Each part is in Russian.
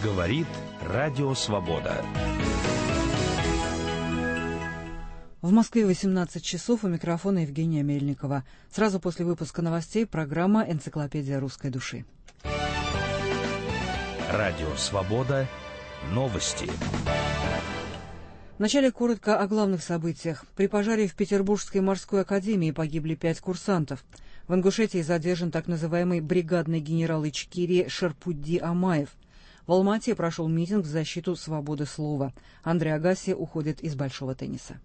Говорит Радио Свобода. В Москве 18 часов, у микрофона Евгения Мельникова. Сразу после выпуска новостей программа «Энциклопедия русской души». Радио Свобода. Новости. Вначале коротко о главных событиях. При пожаре в Петербургской морской академии погибли 5 курсантов. В Ингушетии задержан так называемый бригадный генерал Ичкерии Шарпудди Амаев. В Алма-Ате прошел митинг в защиту свободы слова. Андрей Агаси уходит из большого тенниса.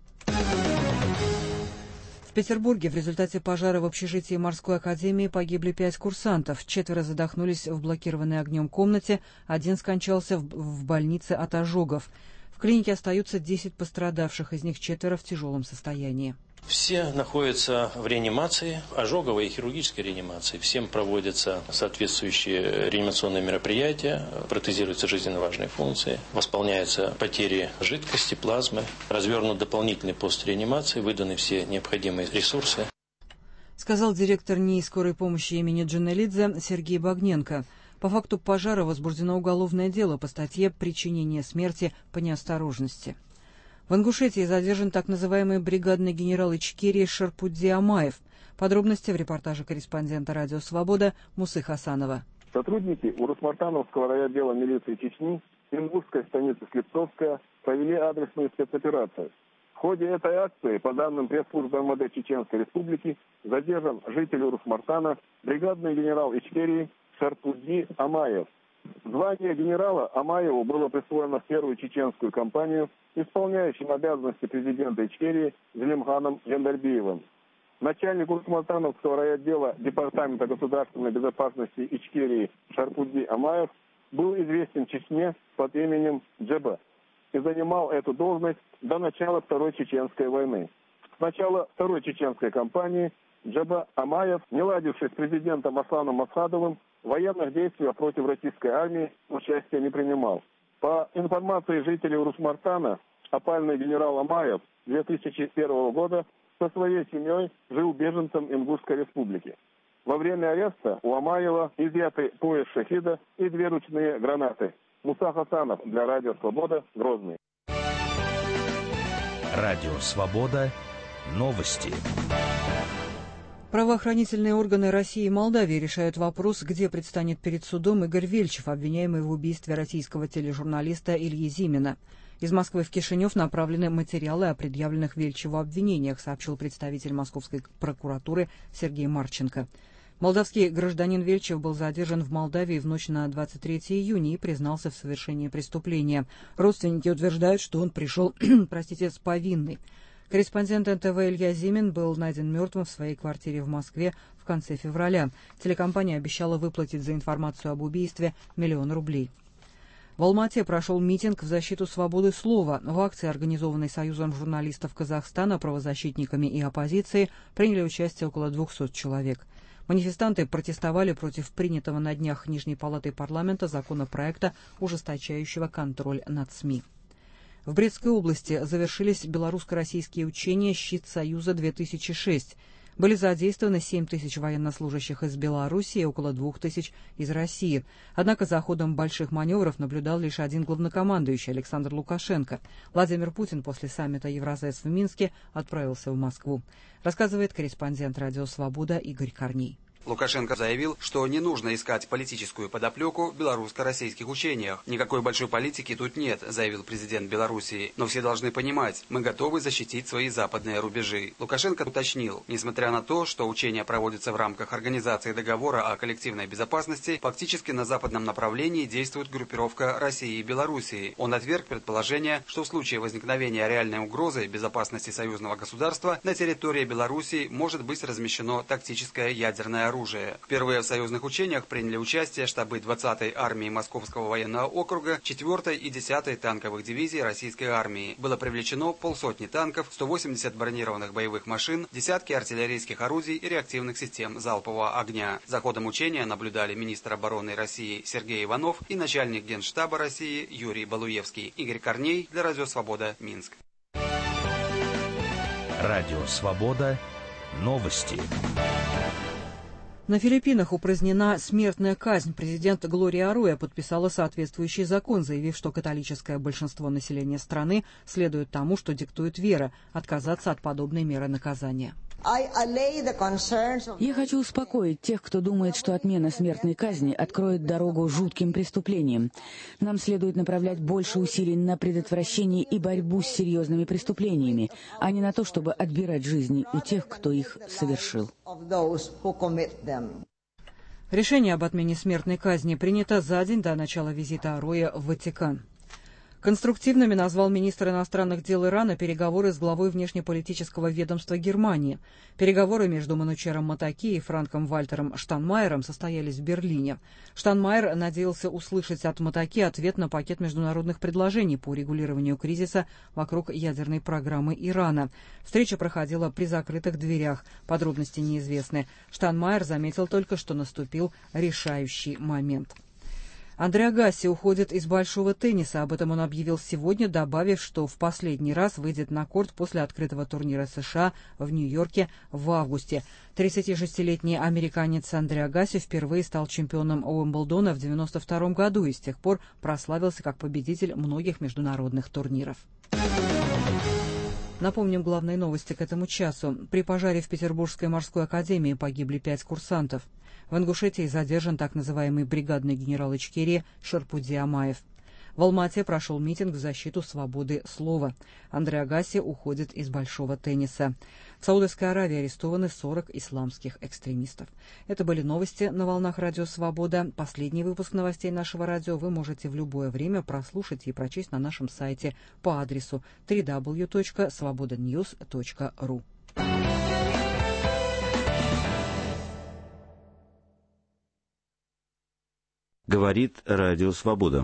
В Петербурге в результате пожара в общежитии морской академии погибли 5 курсантов. 4 задохнулись в блокированной огнем комнате, 1 скончался в больнице от ожогов. В клинике остаются 10 пострадавших, из них 4 в тяжелом состоянии. Все находятся в реанимации, ожоговой и хирургической реанимации. Всем проводятся соответствующие реанимационные мероприятия, протезируются жизненно важные функции, восполняются потери жидкости, плазмы, развернут дополнительный пост реанимации, выданы все необходимые ресурсы. Сказал директор НИИ скорой помощи имени Джанелидзе Сергей Багненко. По факту пожара возбуждено уголовное дело по статье «Причинение смерти по неосторожности». В Ингушетии задержан так называемый бригадный генерал Ичкерии Шарпудди Амаев. Подробности в репортаже корреспондента «Радио Свобода» Мусы Хасанова. Сотрудники Урус-Мартановского райотдела милиции Чечни, Ингушской станицы Слепцовская провели адресную спецоперацию. В ходе этой акции, по данным пресс-службы МВД Чеченской Республики, задержан житель Урус-Мартана, бригадный генерал Ичкерии Шарпудди Амаев. Звание генерала Амаеву было присвоено в первую чеченскую кампанию исполняющим обязанности президента Ичкерии Зелимханом Яндарбиевым. Начальник Урус-Мартановского райотдела Департамента государственной безопасности Ичкерии Шарпудди Амаев был известен Чечне под именем Джеба и занимал эту должность до начала Второй Чеченской войны. С начала Второй Чеченской кампании Джеба Амаев, не ладивший с президентом Асланом Масхадовым, военных действий против российской армии участия не принимал. По информации жителей Урус-Мартана, опальный генерал Амаев 2001 года со своей семьей жил беженцем Ингушской республики. Во время ареста у Амаева изъяты пояс шахида и 2 ручные гранаты. Муса Хасанов для Радио Свобода, Грозный. Радио Свобода. Новости. Правоохранительные органы России и Молдавии решают вопрос, где предстанет перед судом Игорь Вельчев, обвиняемый в убийстве российского тележурналиста Ильи Зимина. Из Москвы в Кишинев направлены материалы о предъявленных Вельчеву обвинениях, сообщил представитель Московской прокуратуры Сергей Марченко. Молдавский гражданин Вельчев был задержан в Молдавии в ночь на 23 июня и признался в совершении преступления. Родственники утверждают, что он пришел, с повинной. Корреспондент НТВ Илья Зимин был найден мертвым в своей квартире в Москве в конце февраля. Телекомпания обещала выплатить за информацию об убийстве 1 000 000 рублей. В Алма-Ате прошел митинг в защиту свободы слова. В акции, организованной Союзом журналистов Казахстана, правозащитниками и оппозицией, приняли участие около 200 человек. Манифестанты протестовали против принятого на днях Нижней палатой парламента законопроекта, ужесточающего контроль над СМИ. В Брестской области завершились белорусско-российские учения «Щит Союза-2006». Были задействованы 7 тысяч военнослужащих из Беларуси и около 2 тысяч из России. Однако за ходом больших маневров наблюдал лишь один главнокомандующий Александр Лукашенко. Владимир Путин после саммита Евразес в Минске отправился в Москву. Рассказывает корреспондент «Радио Свобода» Игорь Корней. Лукашенко заявил, что не нужно искать политическую подоплеку в белорусско-российских учениях. Никакой большой политики тут нет, заявил президент Белоруссии. Но все должны понимать, мы готовы защитить свои западные рубежи. Лукашенко уточнил, несмотря на то, что учения проводятся в рамках Организации договора о коллективной безопасности, фактически на западном направлении действует группировка России и Белоруссии. Он отверг предположение, что в случае возникновения реальной угрозы безопасности союзного государства на территории Белоруссии может быть размещено тактическое ядерное оружие. Впервые в союзных учениях приняли участие штабы 20-й армии Московского военного округа, 4-й и 10-й танковых дивизий российской армии. Было привлечено 500 танков, 180 бронированных боевых машин, десятки артиллерийских орудий и реактивных систем залпового огня. За ходом учения наблюдали министр обороны России Сергей Иванов и начальник Генштаба России Юрий Балуевский. Игорь Корней для Радио Свобода, Минск. Радио Свобода. Новости. На Филиппинах упразднена смертная казнь. Президент Глория Аруя подписала соответствующий закон, заявив, что католическое большинство населения страны следует тому, что диктует вера, отказаться от подобной меры наказания. Я хочу успокоить тех, кто думает, что отмена смертной казни откроет дорогу жутким преступлениям. Нам следует направлять больше усилий на предотвращение и борьбу с серьезными преступлениями, а не на то, чтобы отбирать жизни у тех, кто их совершил. Решение об отмене смертной казни принято за день до начала визита Аруя в Ватикан. Конструктивными назвал министр иностранных дел Ирана переговоры с главой внешнеполитического ведомства Германии. Переговоры между Манучером Матаки и Франком Вальтером Штайнмайером состоялись в Берлине. Штайнмайер надеялся услышать от Матаки ответ на пакет международных предложений по урегулированию кризиса вокруг ядерной программы Ирана. Встреча проходила при закрытых дверях. Подробности неизвестны. Штайнмайер заметил только, что наступил решающий момент. Андре Агаси уходит из большого тенниса. Об этом он объявил сегодня, добавив, что в последний раз выйдет на корт после открытого турнира США в Нью-Йорке в августе. 36-летний американец Андре Агаси впервые стал чемпионом Уимблдона в 1992 году и с тех пор прославился как победитель многих международных турниров. Напомним главные новости к этому часу. При пожаре в Петербургской морской академии погибли 5 курсантов. В Ингушетии задержан так называемый бригадный генерал Ичкерии Шарпуди Амаев. В Алма-Ате прошел митинг в защиту свободы слова. Андре Агаси уходит из большого тенниса. В Саудовской Аравии арестованы 40 исламских экстремистов. Это были новости на волнах Радио Свобода. Последний выпуск новостей нашего радио вы можете в любое время прослушать и прочесть на нашем сайте по адресу www.svobodanews.ru. Говорит Радио Свобода.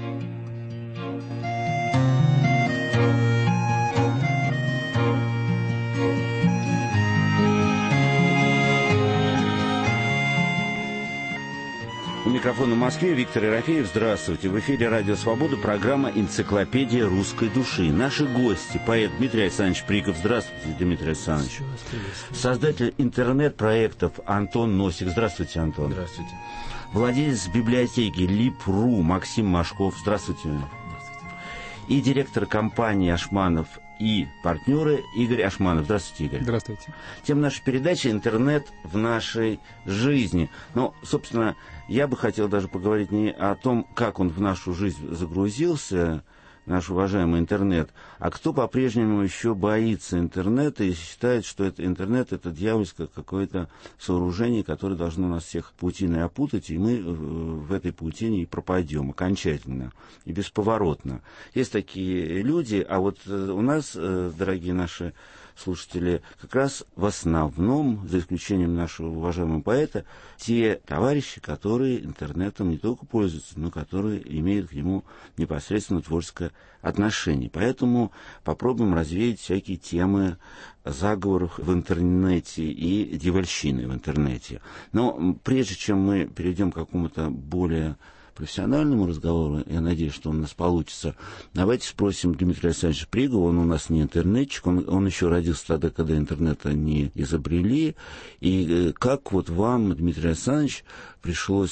У микрофона в Москве Виктор Ерофеев. Здравствуйте. В эфире Радио Свобода, программа «Энциклопедия русской души». Наши гости, поэт Дмитрий Александрович Приков. Здравствуйте, Дмитрий Александрович. Создатель интернет-проектов Антон Носик. Здравствуйте, Антон. Здравствуйте. Владелец библиотеки Лип.ру Максим Машков. Здравствуйте. Здравствуйте. И директор компании «Ашманов» и партнеры Игорь Ашманов. Здравствуйте, Игорь. Здравствуйте. Тема нашей передачи «Интернет в нашей жизни». Ну, собственно, я бы хотел даже поговорить не о том, как он в нашу жизнь загрузился, наш уважаемый интернет, а кто по-прежнему еще боится интернета и считает, что интернет — это дьявольское какое-то сооружение, которое должно нас всех паутиной опутать, и мы в этой паутине и пропадем окончательно и бесповоротно. Есть такие люди, а вот у нас, дорогие наши слушатели, как раз в основном, за исключением нашего уважаемого поэта, те товарищи, которые интернетом не только пользуются, но которые имеют к нему непосредственно творческое отношение. Поэтому попробуем развеять всякие темы заговоров в интернете и дьявольщины в интернете. Но прежде чем мы перейдем к какому-то более профессиональному разговору, я надеюсь, что он у нас получится, давайте спросим Дмитрия Александровича Пригова. Он у нас не интернетчик, он еще родился тогда, когда интернета не изобрели. И как вот вам, Дмитрий Александрович, пришлось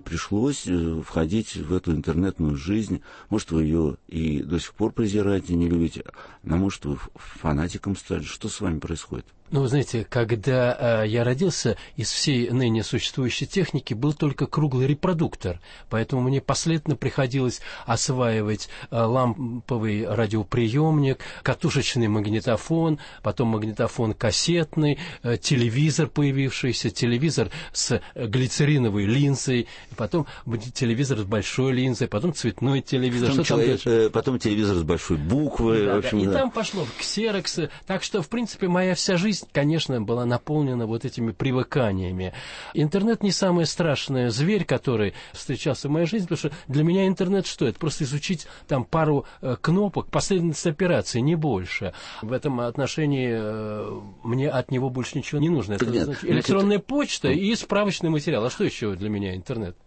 входить в эту интернетную жизнь? Может, вы ее и до сих пор презираете, не любите, а может, вы фанатиком стали? Что с вами происходит? Ну, вы знаете, когда я родился, из всей ныне существующей техники был только круглый репродуктор, поэтому мне последовательно приходилось осваивать ламповый радиоприемник, катушечный магнитофон, потом магнитофон кассетный, телевизор появившийся, телевизор с глицериновой линзой, потом телевизор с большой линзой, потом цветной телевизор. Потом телевизор с большой буквы. Да, в общем, и там пошло ксероксы. Так что, в принципе, моя вся жизнь, конечно, была наполнена вот этими привыканиями. Интернет не самый страшный зверь, который встречался в моей жизни, потому что для меня интернет что? Это просто изучить там пару кнопок, последовательность операций, не больше. В этом отношении мне от него больше ничего не нужно. Это электронная почта и справочный материал. А что еще для меня интернет?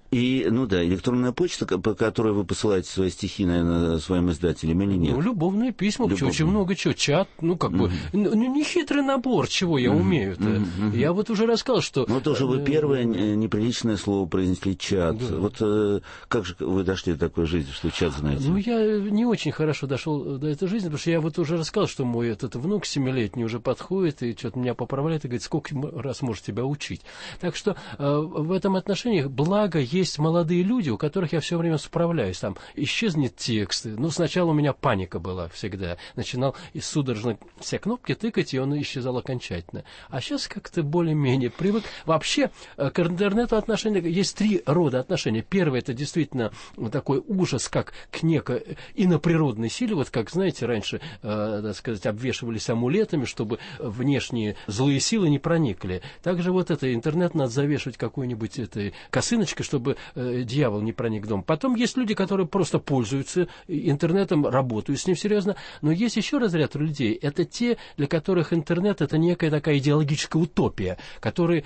И, электронная почта, по которой вы посылаете свои стихи, наверное, своим издателям или нет? Любовные письма, очень много чего, чат, нехитрый набор, чего я умею-то. Я вот уже рассказал, что... тоже вы первое неприличное слово произнесли, чат. Да. Вот как же вы дошли до такой жизни, что чат знаете? Я не очень хорошо дошел до этой жизни, потому что я вот уже рассказал, что мой этот внук 7-летний уже подходит и что-то меня поправляет и говорит, сколько раз может тебя учить. Так что в этом отношении, благо, есть молодые люди, у которых я все время справляюсь. Там исчезнет текст. Сначала у меня паника была всегда. Начинал судорожно все кнопки тыкать, и он исчезал окончательно. А сейчас как-то более-менее привык. Вообще, к интернету отношения есть 3 рода отношений. Первое, это действительно такой ужас, как к некой иноприродной силе. Вот как, знаете, раньше, так сказать, обвешивались амулетами, чтобы внешние злые силы не проникли. Также вот это интернет надо завешивать какой-нибудь этой косыночкой, чтобы дьявол не проник в дом. Потом есть люди, которые просто пользуются интернетом, работают с ним серьезно. Но есть еще разряд людей. Это те, для которых интернет это некая такая идеологическая утопия, которые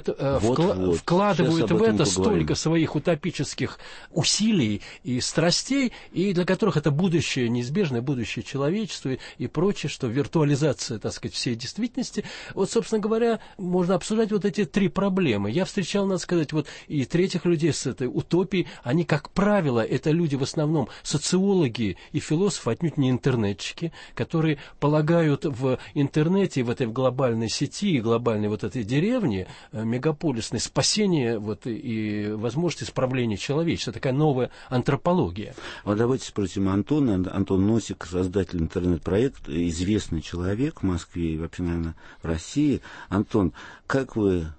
вкладывают в это столько своих утопических усилий и страстей, и для которых это будущее, неизбежное будущее человечества и прочее, что виртуализация, так сказать, всей действительности. Вот, собственно говоря, можно обсуждать вот эти 3 проблемы. Я встречал, надо сказать, вот и третьих людей с этой утопией. Они, как правило, это люди в основном социологи и философы, отнюдь не интернетчики, которые полагают в интернете, в этой глобальной сети, глобальной вот этой деревне, мегаполисной, спасение вот, и возможность исправления человечества. Такая новая антропология. Вот давайте спросим Антона. Антон Носик, создатель интернет-проекта, известный человек в Москве и вообще, наверное, в России. Антон, как вы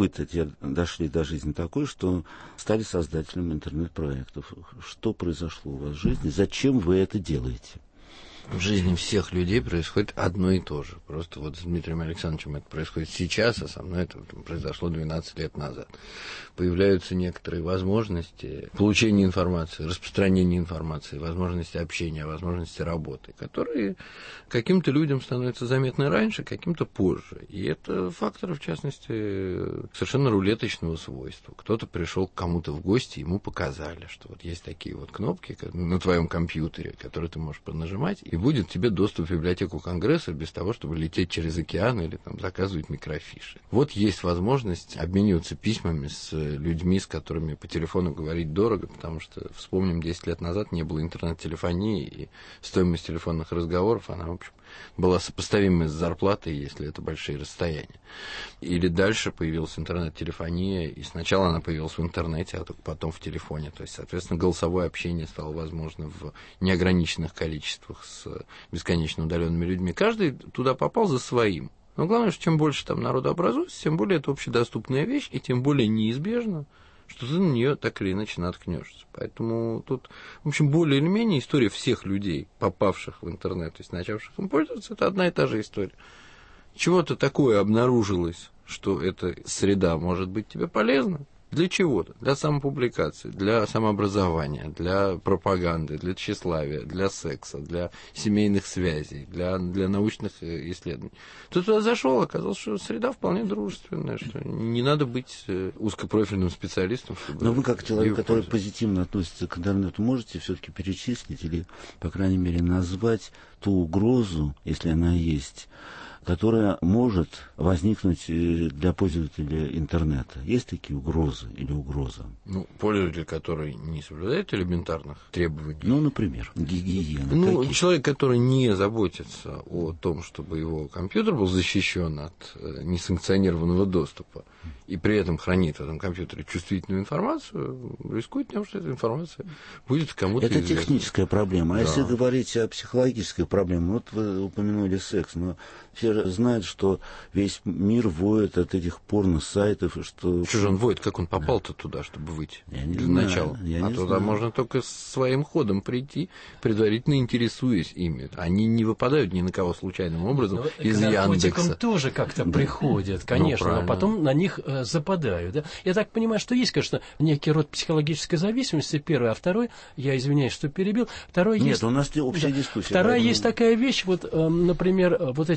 дошли до жизни такой, что стали создателем интернет-проектов? Что произошло у вас в жизни? Зачем вы это делаете? В жизни всех людей происходит одно и то же. Просто вот с Дмитрием Александровичем это происходит сейчас, а со мной это произошло 12 лет назад. Появляются некоторые возможности получения информации, распространения информации, возможности общения, возможности работы, которые каким-то людям становятся заметны раньше, каким-то позже. И это факторы, в частности, совершенно рулеточного свойства. Кто-то пришел к кому-то в гости, ему показали, что вот есть такие вот кнопки на твоем компьютере, которые ты можешь понажимать, и будет тебе доступ в библиотеку Конгресса без того, чтобы лететь через океан или там заказывать микрофиши. Вот есть возможность обмениваться письмами с людьми, с которыми по телефону говорить дорого, потому что, вспомним, 10 лет назад не было интернет-телефонии, и стоимость телефонных разговоров, она, в общем, была сопоставима с зарплатой, если это большие расстояния. Или дальше появилась интернет-телефония, и сначала она появилась в интернете, а только потом в телефоне. То есть, соответственно, голосовое общение стало возможно в неограниченных количествах с бесконечно удаленными людьми. Каждый туда попал за своим. Но главное, что чем больше там народу образуется, тем более это общедоступная вещь, и тем более неизбежно, что ты на нее так или иначе наткнешься. Поэтому тут, в общем, более или менее история всех людей, попавших в интернет, то есть начавших им пользоваться, это одна и та же история. Чего-то такое обнаружилось, что эта среда может быть тебе полезна. Для чего-то, для самопубликации, для самообразования, для пропаганды, для тщеславия, для секса, для семейных связей, для научных исследований. Ты туда зашел, оказалось, что среда вполне дружественная, что не надо быть узкопрофильным специалистом. Но вы, как человек, который позитивно относится к интернету, можете все-таки перечислить или, по крайней мере, назвать ту угрозу, если она есть, которая может возникнуть для пользователя интернета. Есть такие угрозы или угроза? Пользователь, который не соблюдает элементарных требований. Например, гигиена. Человек, который не заботится о том, чтобы его компьютер был защищен от несанкционированного доступа, и при этом хранит в этом компьютере чувствительную информацию, рискует тем, что эта информация будет кому-то Это известна. Техническая проблема. А если говорить о психологической проблеме, вот вы упомянули секс, но все знают, что весь мир воет от этих порно-сайтов, и что... Что же он воет? Как он попал-то туда, чтобы выйти? Для начала. Туда можно только своим ходом прийти, предварительно интересуясь ими. Они не выпадают ни на кого случайным образом из Яндекса. К наркотикам тоже как-то приходят, конечно, но потом на них западают. Да? Я так понимаю, что есть, конечно, некий род психологической зависимости, первый, а второй, я извиняюсь, что перебил, второй Нет, есть... у нас общая дискуссия. Вторая есть такая вещь, вот, например, вот эти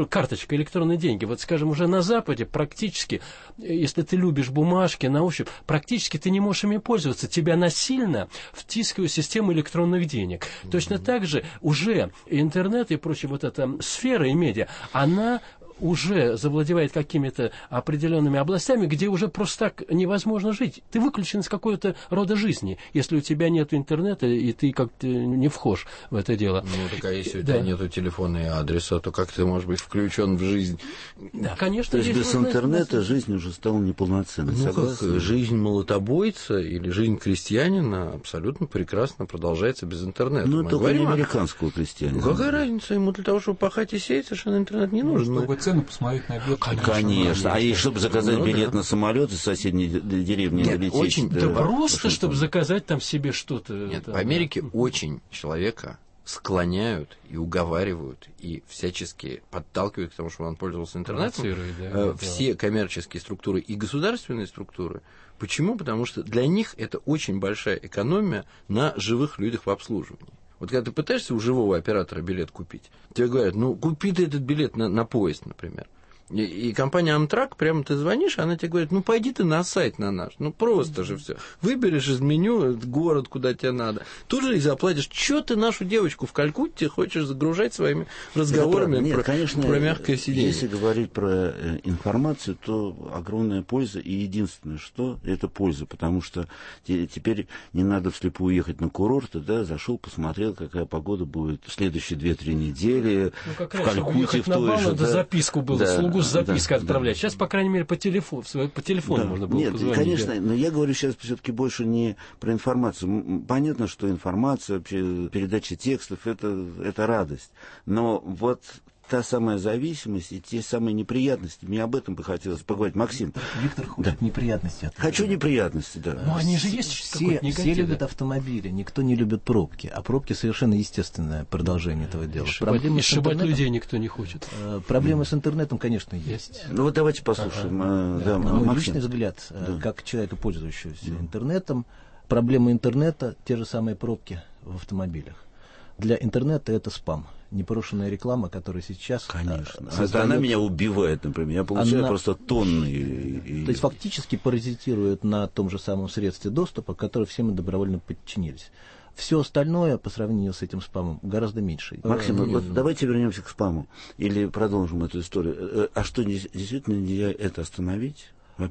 карточка, электронные деньги. Вот, скажем, уже на Западе практически, если ты любишь бумажки на ощупь, практически ты не можешь ими пользоваться. Тебя насильно втискивают в систему электронных денег. Точно так же уже интернет и прочая вот эта сфера и медиа, она уже завладевает какими-то определенными областями, где уже просто так невозможно жить. Ты выключен из какого-то рода жизни, если у тебя нет интернета, и ты как-то не вхож в это дело. Ну, так а если у тебя нету телефона и адреса, то как ты можешь быть включен в жизнь? Да, конечно. То есть без интернета жизнь уже стала неполноценной. Ну, как жизнь молотобойца или жизнь крестьянина абсолютно прекрасно продолжается без интернета. Ну, только не американского крестьянина. Какая разница? Ему для того, чтобы пахать и сеять, совершенно интернет не нужен. Посмотреть на билет. Конечно. А и чтобы заказать билет на самолет из соседней деревни долететь. Очень просто, чтобы заказать там себе что-то. Нет, в Америке очень человека склоняют и уговаривают и всячески подталкивают к тому, чтобы он пользовался интернетом. Все коммерческие структуры и государственные структуры. Почему? Потому что для них это очень большая экономия на живых людях в обслуживании. Вот когда ты пытаешься у живого оператора билет купить, тебе говорят, ну, купи ты этот билет на поезд, например. И компания Amtrak, прямо ты звонишь, она тебе говорит, ну, пойди ты на сайт на наш. Ну, просто же все. Выберешь из меню город, куда тебе надо. Тут же и заплатишь. Чё ты нашу девочку в Калькутте хочешь загружать своими разговорами про мягкое сиденье? Если говорить про информацию, то огромная польза. И единственное, что это польза. Потому что теперь не надо вслепую ехать на курорты, да, зашел, посмотрел, какая погода будет в следующие 2-3 недели. Ну, как в Калькутте в той же. Да, записку было, слугу с запиской отправлять. Сейчас, по крайней мере, по телефону можно было Нет, позвонить. Конечно, но я говорю сейчас все-таки больше не про информацию. Понятно, что информация, вообще, передача текстов это радость. Но вот та самая зависимость и те самые неприятности. Мне об этом бы хотелось поговорить. Максим. Виктор хочет неприятности. Хочу неприятности, да. Но они же есть все любят автомобили, никто не любит пробки. А пробки совершенно естественное продолжение этого дела. И шибать людей никто не хочет. Проблемы с интернетом, конечно, есть. Ну вот давайте послушаем. Мой личный взгляд, как человека, пользующегося интернетом, проблема интернета — те же самые пробки в автомобилях. Для интернета это спам. Непрошенная реклама, которая сейчас... Конечно. Она меня убивает, например. Я получаю просто тонны. То есть фактически паразитирует на том же самом средстве доступа, которое все мы добровольно подчинились. Все остальное по сравнению с этим спамом гораздо меньше. Максим, вот давайте вернемся к спаму. Или продолжим эту историю. А что, действительно нельзя это остановить?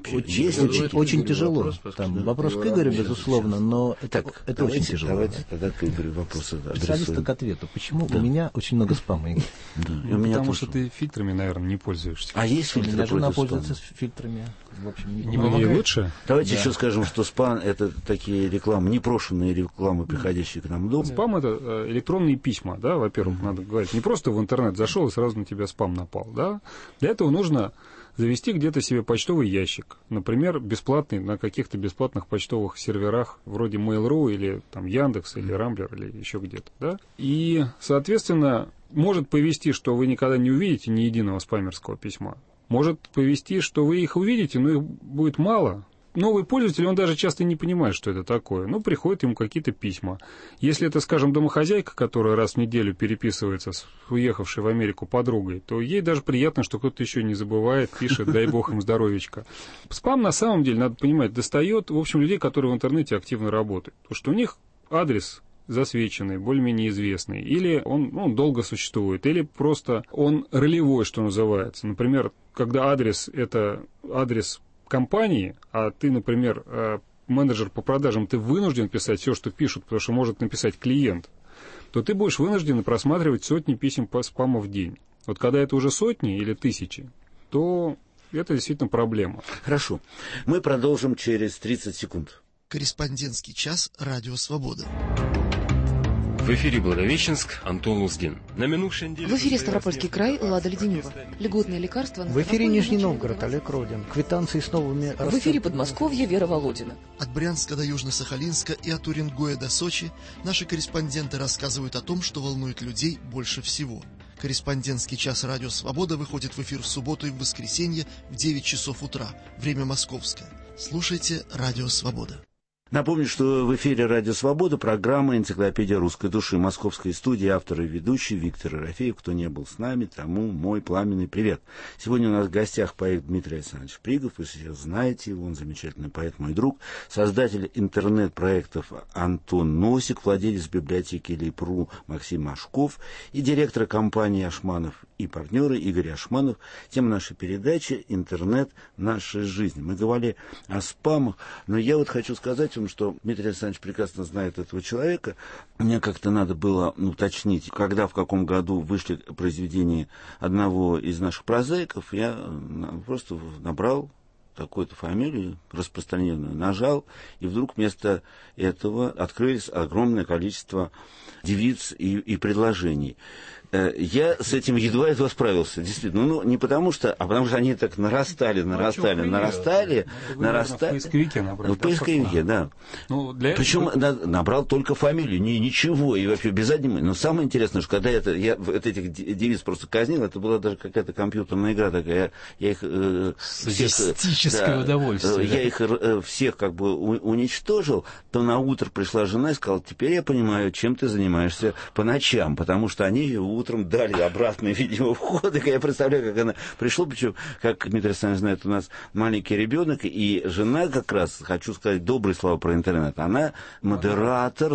Очень тяжело. Вопрос к Игорю, безусловно, но это очень тяжело. Давайте тогда к Игорю вопросы адресуем. Специалиста к ответу. Почему у меня очень много спама, Игорь? Потому что ты фильтрами, наверное, не пользуешься. А есть фильтры? У меня жена пользуется фильтрами. В общем, не помогает. Лучше? Давайте еще скажем, что спам — это такие рекламы, непрошенные рекламы, приходящие к нам в дом. Спам — это электронные письма, да, во-первых, надо говорить. Не просто в интернет зашел и сразу на тебя спам напал, да. Для этого нужно завести где-то себе почтовый ящик, например, бесплатный, на каких-то бесплатных почтовых серверах, вроде Mail.ru или там Яндекс или Рамблер или еще где-то, да. И, соответственно, может повести, что вы никогда не увидите ни единого спамерского письма. Может повести, что вы их увидите, но их будет мало. Новый пользователь, он даже часто не понимает, что это такое. Ну, приходят ему какие-то письма. Если это, скажем, домохозяйка, которая раз в неделю переписывается с уехавшей в Америку подругой, то ей даже приятно, что кто-то еще не забывает, пишет, дай бог им здоровечка. Спам, на самом деле, надо понимать, достает, в общем, людей, которые в интернете активно работают. Потому что у них адрес засвеченный, более-менее известный, или он долго существует, или просто он ролевой, что называется. Например, когда адрес — это адрес компании, а ты, например, менеджер по продажам, ты вынужден писать все, что пишут, потому что может написать клиент, то ты будешь вынужден просматривать сотни писем по спаму в день. Вот когда это уже сотни или тысячи, то это действительно проблема. Хорошо. Мы продолжим через 30 секунд. Корреспондентский час «Радио Свобода». В эфире Благовещенск, Антон Луздин. На минувшей неделе... В эфире Ставропольский край, Лада Леденева. Льготные лекарства... В эфире Нижний Новгород, Олег Родин. Квитанции с новыми... В эфире Подмосковье, Вера Володина. От Брянска до Южно-Сахалинска и от Уренгоя до Сочи наши корреспонденты рассказывают о том, что волнует людей больше всего. Корреспондентский час «Радио Свобода» выходит в эфир в субботу и в воскресенье в 9 часов утра. Время московское. Слушайте «Радио Свобода». Напомню, что в эфире «Радио Свобода» программа «Энциклопедия русской души». Московской студии автор и ведущий Виктор Ерофеев. Кто не был с нами, тому мой пламенный привет. Сегодня у нас в гостях поэт Дмитрий Александрович Пригов. Вы все знаете его, он замечательный поэт, мой друг. Создатель интернет-проектов Антон Носик, владелец библиотеки Лейпру Максим Машков и директор компании «Ашманов» и партнеры Игорь Ашманов. Тема нашей передачи «Интернет. Наша жизнь». Мы говорили о спамах, но я вот хочу сказать вам, что Дмитрий Александрович прекрасно знает этого человека. Мне как-то надо было уточнить, когда, в каком году вышли произведения одного из наших прозаиков. Я просто набрал такую-то фамилию, распространенную, нажал, и вдруг вместо этого открылись огромное количество девиц и предложений. Я с этим едва справился, действительно. Ну, не потому что, а потому что они так нарастали. В поисковике набрали. В поисковике, да. Ну, причем набрал только фамилию, ничего, и вообще без одного. Но самое интересное, что когда я этих девиц просто казнил, это была даже какая-то компьютерная игра такая. Я их садистическое удовольствие. Я их всех как бы уничтожил, то на утро пришла жена и сказала: теперь я понимаю, чем ты занимаешься по ночам, потому что они утром дали обратный, видимо, вход, и я представляю, как она пришла, причем, как Дмитрий Александрович знает, у нас маленький ребенок, и жена как раз, хочу сказать добрые слова про интернет, она модератор,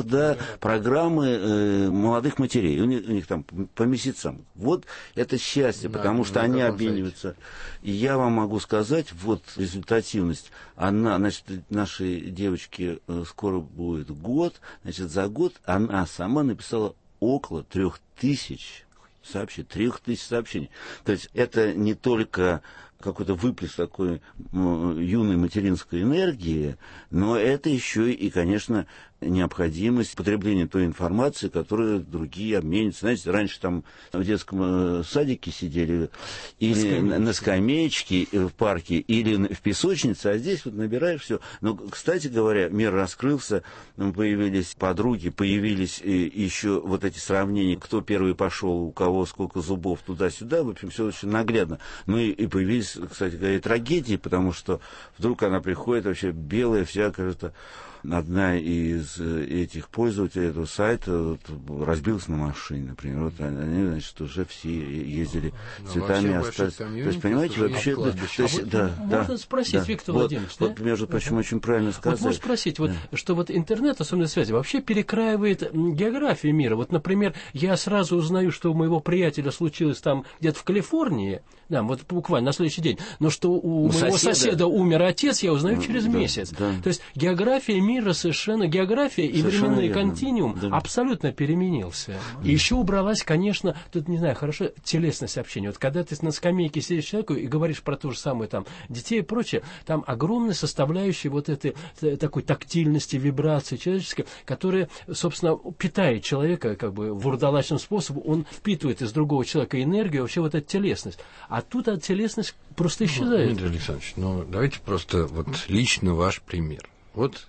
программы молодых матерей, у них там по месяцам. Вот это счастье, потому что они обмениваются. И я вам могу сказать, вот результативность, она, значит, нашей девочке скоро будет год, значит, за год она сама написала около 3000 сообщений. То есть это не только какой-то выплеск такой юной материнской энергии, но это еще и, конечно, необходимость потребления той информации, которую другие обмениваются. Знаете, раньше там в детском садике сидели или на скамеечке в парке, или в песочнице, а здесь вот набираешь все. Но, кстати говоря, мир раскрылся, появились подруги, появились еще вот эти сравнения, кто первый пошел, у кого сколько зубов туда-сюда, в общем, все очень наглядно. Ну и появились, кстати говоря, трагедии, потому что вдруг она приходит вообще белая вся, кажется. Одна из этих пользователей этого сайта разбилась на машине, например. Вот они, значит, уже все ездили цветами остались. То есть, понимаете, вообще... Можно спросить, Виктор Владимирович, вот, между прочим, очень правильно сказать. Вот можно спросить, что вот интернет, особенно связи, вообще перекраивает географию мира. Вот, например, я сразу узнаю, что у моего приятеля случилось там где-то в Калифорнии, да, вот буквально на следующий день, но что у моего соседа умер отец, я узнаю через месяц. То есть география мира совершенно, география и временной континуум абсолютно переменился. И еще убралась, конечно, тут, не знаю, хорошо, телесность общения. Вот когда ты на скамейке сидишь человеку и говоришь про то же самое там детей и прочее, там огромная составляющая вот этой такой тактильности, вибрации человеческой, которая, собственно, питает человека как бы вурдалачным способом, он впитывает из другого человека энергию, вообще вот эту телесность. А тут эта телесность просто исчезает. Дмитрий Александрович, давайте просто вот лично ваш пример. Вот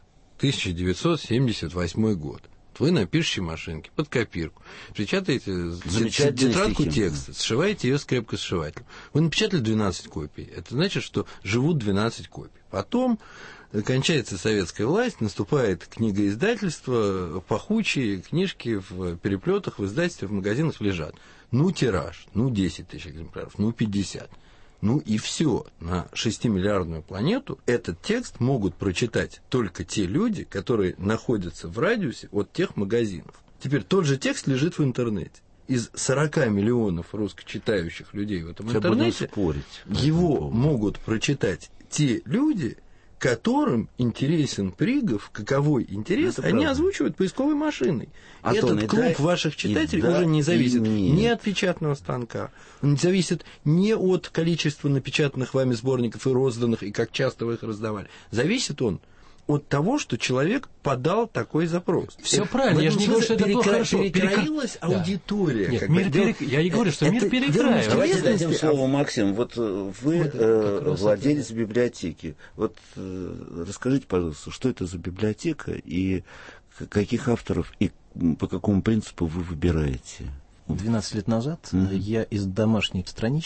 1978 год. Вы на пишущей машинке под копирку печатаете тетрадку текста, сшиваете ее скрепкосшивателем. Вы напечатали 12 копий. Это значит, что живут 12 копий. Потом кончается советская власть, наступает книгоиздательство, пахучие книжки в переплетах, в издательстве, в магазинах лежат. Тираж, 10 тысяч экземпляров, 50. И все. На 6-миллиардную планету этот текст могут прочитать только те люди, которые находятся в радиусе от тех магазинов. Теперь тот же текст лежит в интернете. Из 40 миллионов русскочитающих людей в этом интернете его могут прочитать те люди, которым интересен Пригов, каковой интерес, они озвучивают поисковой машиной. Этот клуб ваших читателей уже не зависит ни от печатного станка, не зависит ни от количества напечатанных вами сборников и розданных, и как часто вы их раздавали. Зависит он от того, что человек подал такой запрос. Все правильно, я же не говорю, что это хорошо. Перекроилась аудитория. Нет, я и говорю, что мир перекраивает. Давайте дадим слово Максиму. Вот вы владелец библиотеки. Вот расскажите, пожалуйста, что это за библиотека и каких авторов и по какому принципу вы выбираете? 12 лет назад я из домашней странички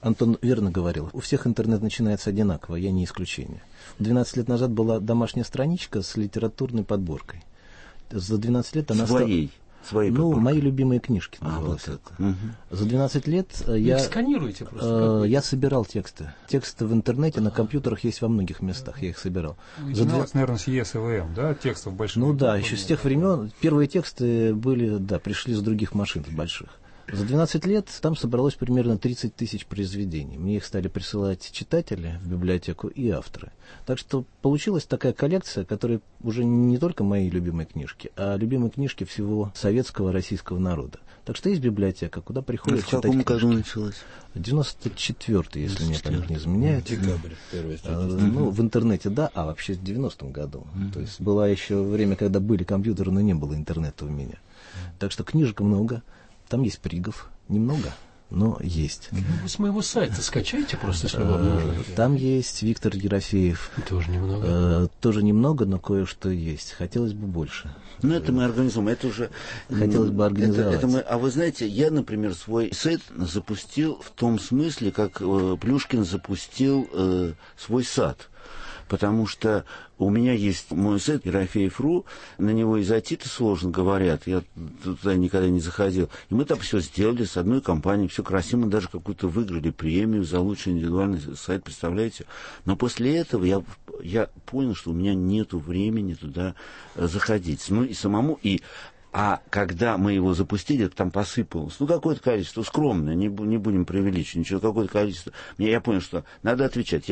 Антон верно говорил. У всех интернет начинается одинаково, я не исключение. 12 лет назад была домашняя страничка с литературной подборкой. За 12 лет она стала... Свои мои любимые книжки называлось это. Угу. За 12 лет их сканируете просто? Я собирал тексты. Тексты в интернете, на компьютерах есть во многих местах, я их собирал. Начиналось, наверное, с ЕСВМ, да, текстов больших? Да, еще с тех времен. Первые тексты пришли с других машин, с больших. За 12 лет там собралось примерно 30 тысяч произведений. Мне их стали присылать читатели в библиотеку и авторы. Так что получилась такая коллекция, которая уже не только мои любимые книжки, а любимые книжки всего советского, российского народа. Так что есть библиотека, куда приходят читать книжки. В каком году началось? 94-й, если мне память не изменяет. Декабрь, первая статья. В интернете, да, а вообще в 90-м году. То есть было еще время, когда были компьютеры, но не было интернета у меня. Так что книжек много. Там есть пригов, немного, но есть. Вы с моего сайта скачайте просто, если вам нужно. Там есть Виктор Ерофеев. Тоже немного. Тоже немного, но кое-что есть. Хотелось бы больше. Это мы организуем. Это уже... Хотелось бы организовать. А вы знаете, я, например, свой сайт запустил в том смысле, как Плюшкин запустил свой сад. Потому что у меня есть мой сайт Ерофеев.ру, на него и зайти-то сложно, говорят, я туда никогда не заходил. И мы там все сделали с одной компанией, все красиво, мы даже какую-то выиграли премию за лучший индивидуальный сайт, представляете? Но после этого я понял, что у меня нету времени туда заходить. И самому, А когда мы его запустили, там посыпалось, какое-то количество, скромное, не будем преувеличивать, ничего, какое-то количество. Я понял, что надо отвечать.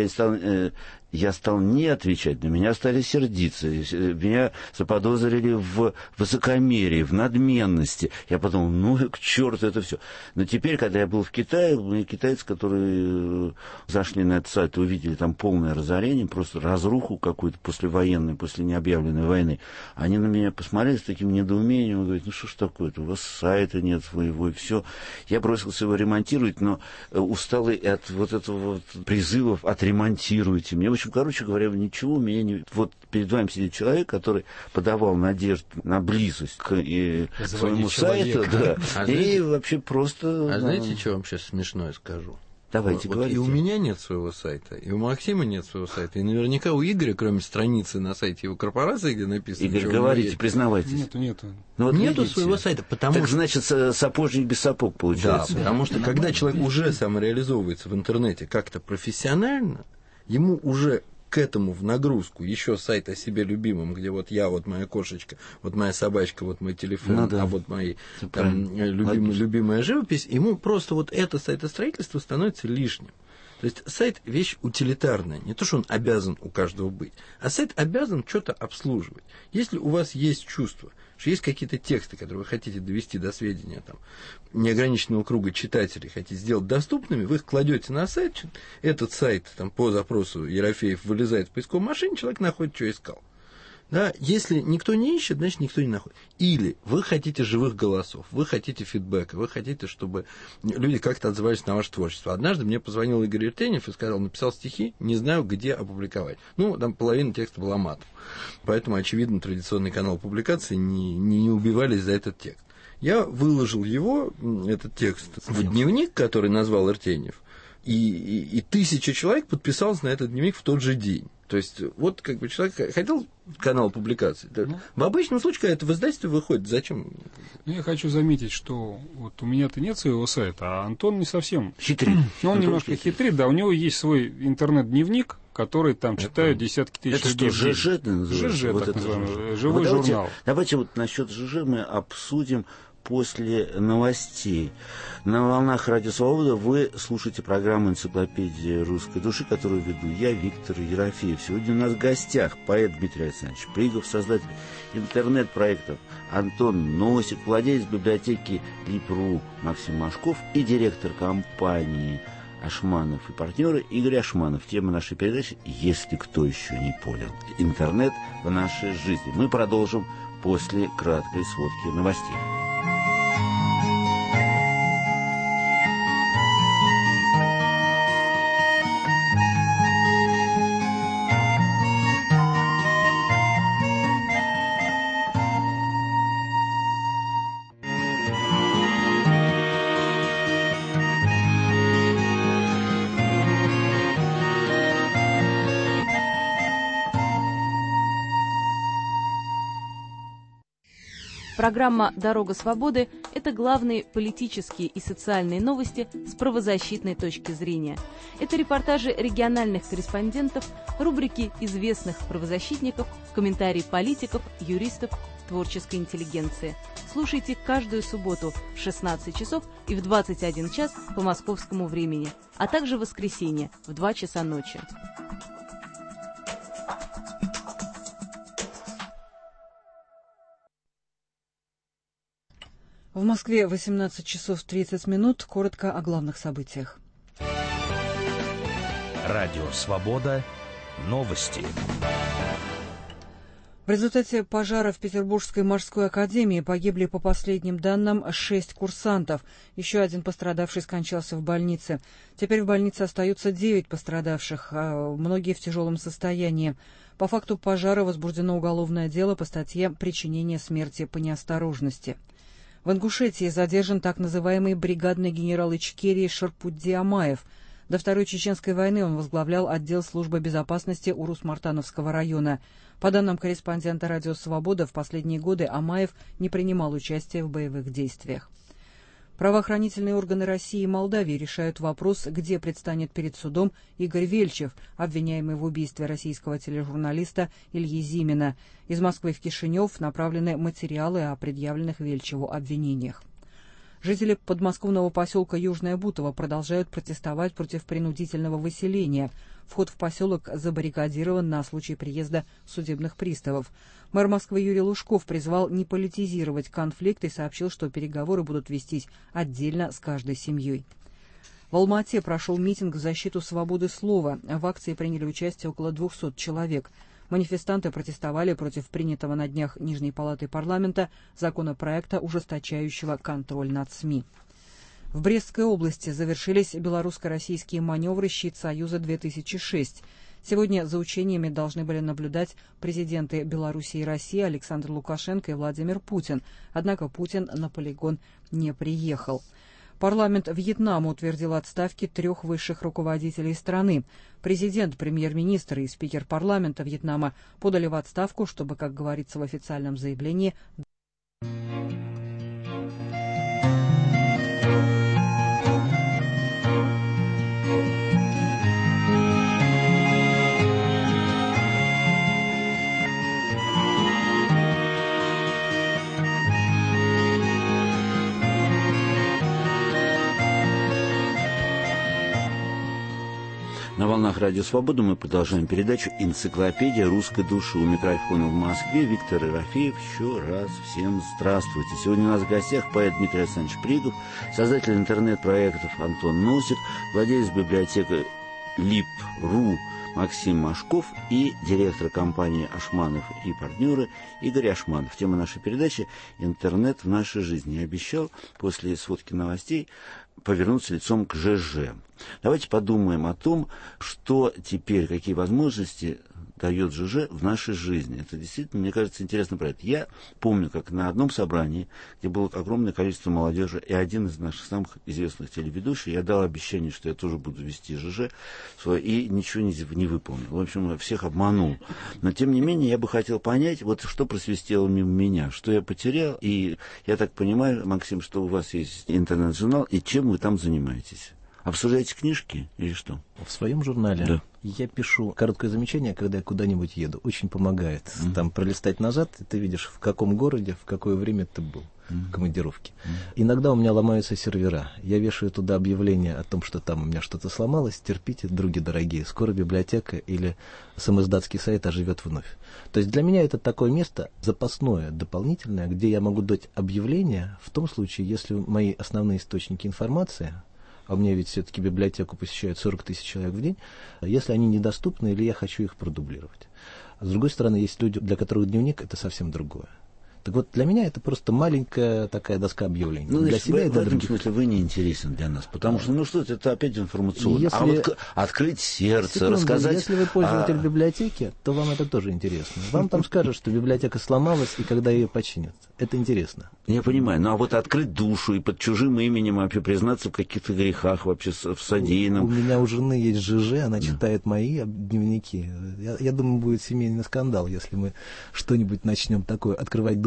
Я стал не отвечать, на меня стали сердиться, меня заподозрили в высокомерии, в надменности. Я подумал, к черту это все. Но теперь, когда я был в Китае, китайцы, которые зашли на этот сайт, увидели там полное разорение, просто разруху какую-то послевоенную, после необъявленной войны, они на меня посмотрели с таким недоумением, говорят, что ж такое-то, у вас сайта нет своего, и все. Я бросился его ремонтировать, но усталый от этого призывов «отремонтируйте». Мне, короче говоря, ничего у меня не... Вот перед вами сидит человек, который подавал надежду на близость к своему сайту, и вообще просто... знаете, что вам сейчас смешное скажу? Давайте, говорите. И у меня нет своего сайта, и у Максима нет своего сайта, и наверняка у Игоря, кроме страницы на сайте его корпорации, где написано... Игорь, говорите, признавайтесь. Нету. Нету своего сайта, потому что... значит, сапожник без сапог получается. Да, потому что когда человек уже самореализовывается в интернете как-то профессионально, ему уже к этому в нагрузку еще сайт о себе любимом, где вот я, вот моя кошечка, вот моя собачка, вот мой телефон, а вот мои любимая живопись, ему просто вот это сайтостроительство становится лишним. То есть сайт – вещь утилитарная, не то, что он обязан у каждого быть, а сайт обязан что-то обслуживать. Если у вас есть чувство, что есть какие-то тексты, которые вы хотите довести до сведения неограниченного круга читателей, хотите сделать доступными, вы их кладете на сайт, этот сайт по запросу Ерофеев вылезает в поисковой машине, человек находит, что искал. Да, если никто не ищет, значит, никто не находит. Или вы хотите живых голосов, вы хотите фидбэка, вы хотите, чтобы люди как-то отзывались на ваше творчество. Однажды мне позвонил Игорь Ертенев и сказал, написал стихи, не знаю, где опубликовать. Там половина текста была матом. Поэтому, очевидно, традиционный канал публикации не убивались за этот текст. Я выложил этот текст, в дневник, который назвал Ертенев, и 1000 человек подписалось на этот дневник в тот же день. То есть, человек хотел канал публикации. В обычном случае, когда это в издательстве выходит, зачем? Я хочу заметить, что вот у меня-то нет своего сайта, а Антон не совсем хитрит. Он немножко хитрит, да, у него есть свой интернет-дневник, который там читают десятки тысяч людей. Это что, ЖЖ называется? ЖЖ, так называемый, живой журнал. Давайте насчет ЖЖ мы обсудим после новостей. На волнах Радио Свобода вы слушаете программу «Энциклопедия русской души», которую веду я, Виктор Ерофеев. Сегодня у нас в гостях поэт Дмитрий Александрович Пригов, создатель интернет-проектов Антон Носик, владелец библиотеки Лип.ру Максим Машков и директор компании Ашманов и партнеры Игорь Ашманов. Тема нашей передачи «Если кто еще не понял. Интернет в нашей жизни». Мы продолжим после краткой сводки новостей. Программа «Дорога свободы» – это главные политические и социальные новости с правозащитной точки зрения. Это репортажи региональных корреспондентов, рубрики известных правозащитников, комментарии политиков, юристов, творческой интеллигенции. Слушайте каждую субботу в 16 часов и в 21 час по московскому времени, а также в воскресенье в 2 часа ночи. В Москве 18 часов 30 минут. Коротко о главных событиях. Радио «Свобода». Новости. В результате пожара в Петербургской морской академии погибли, по последним данным, 6 курсантов. Еще один пострадавший скончался в больнице. Теперь в больнице остаются 9 пострадавших, многие в тяжелом состоянии. По факту пожара возбуждено уголовное дело по статье «Причинение смерти по неосторожности». В Ингушетии задержан так называемый бригадный генерал Ичкерии Шарпутди Амаев. До Второй Чеченской войны он возглавлял отдел службы безопасности Урус-Мартановского района. По данным корреспондента «Радио Свобода», в последние годы Амаев не принимал участия в боевых действиях. Правоохранительные органы России и Молдавии решают вопрос, где предстанет перед судом Игорь Вельчев, обвиняемый в убийстве российского тележурналиста Ильи Зимина. Из Москвы в Кишинев направлены материалы о предъявленных Вельчеву обвинениях. Жители подмосковного поселка Южное Бутово продолжают протестовать против принудительного выселения. Вход в поселок забаррикадирован на случай приезда судебных приставов. Мэр Москвы Юрий Лужков призвал не политизировать конфликт и сообщил, что переговоры будут вестись отдельно с каждой семьей. В Алма-Ате прошел митинг в защиту свободы слова. В акции приняли участие около 200 человек. Манифестанты протестовали против принятого на днях Нижней палатой парламента законопроекта, ужесточающего контроль над СМИ. В Брестской области завершились белорусско-российские маневры «Щит Союза-2006». Сегодня за учениями должны были наблюдать президенты Беларуси и России Александр Лукашенко и Владимир Путин. Однако Путин на полигон не приехал. Парламент Вьетнама утвердил отставки 3 высших руководителей страны. Президент, премьер-министр и спикер парламента Вьетнама подали в отставку, чтобы, как говорится в официальном заявлении, На волнах Радио Свобода мы продолжаем передачу «Энциклопедия русской души». У микрофона в Москве Виктор Ерофеев. Еще раз всем здравствуйте. Сегодня у нас в гостях поэт Дмитрий Александрович Пригов, создатель интернет-проектов Антон Носик, владелец библиотеки Lib.ru Максим Машков и директор компании «Ашманов и партнеры» Игорь Ашманов. Тема нашей передачи «Интернет в нашей жизни». Я обещал после сводки новостей повернуться лицом к ЖЖ. Давайте подумаем о том, что теперь, какие возможности дает ЖЖ в нашей жизни. Это действительно, мне кажется, интересный проект. Я помню, как на одном собрании, где было огромное количество молодежи, и один из наших самых известных телеведущих, я дал обещание, что я тоже буду вести ЖЖ, и ничего не выполнил. В общем, всех обманул. Но, тем не менее, я бы хотел понять, вот что просвистело мимо меня, что я потерял. И я так понимаю, Максим, что у вас есть интернет-журнал, и чем вы там занимаетесь? Обсуждаете книжки или что? В своем журнале да. Я пишу короткое замечание, когда я куда-нибудь еду. Очень помогает. Там пролистать назад, и ты видишь, в каком городе, в какое время ты был в командировке. Иногда у меня ломаются сервера. Я вешаю туда объявление о том, что там у меня что-то сломалось. Терпите, други дорогие, скоро библиотека или самоиздатский сайт оживет вновь. То есть для меня это такое место запасное, дополнительное, где я могу дать объявление в том случае, если мои основные источники информации, а у меня ведь все-таки библиотеку посещают 40 тысяч человек в день, если они недоступны или я хочу их продублировать. А с другой стороны, есть люди, для которых дневник – это совсем другое. Так вот, для меня это просто маленькая такая доска объявлений. Ну, для значит, себя в этом смысле вы не интересен для нас, потому что, ну что это опять информационно. Если... А вот открыть сердце, секунду, рассказать... Если вы пользователь библиотеки, то вам это тоже интересно. Вам там скажут, что библиотека сломалась и когда ее починят. Это интересно. Я понимаю, ну а вот открыть душу и под чужим именем вообще признаться в каких-то грехах вообще в содеянном. У меня у жены есть ЖЖ, она читает мои дневники. Я думаю, будет семейный скандал, если мы что-нибудь начнем такое открывать душу.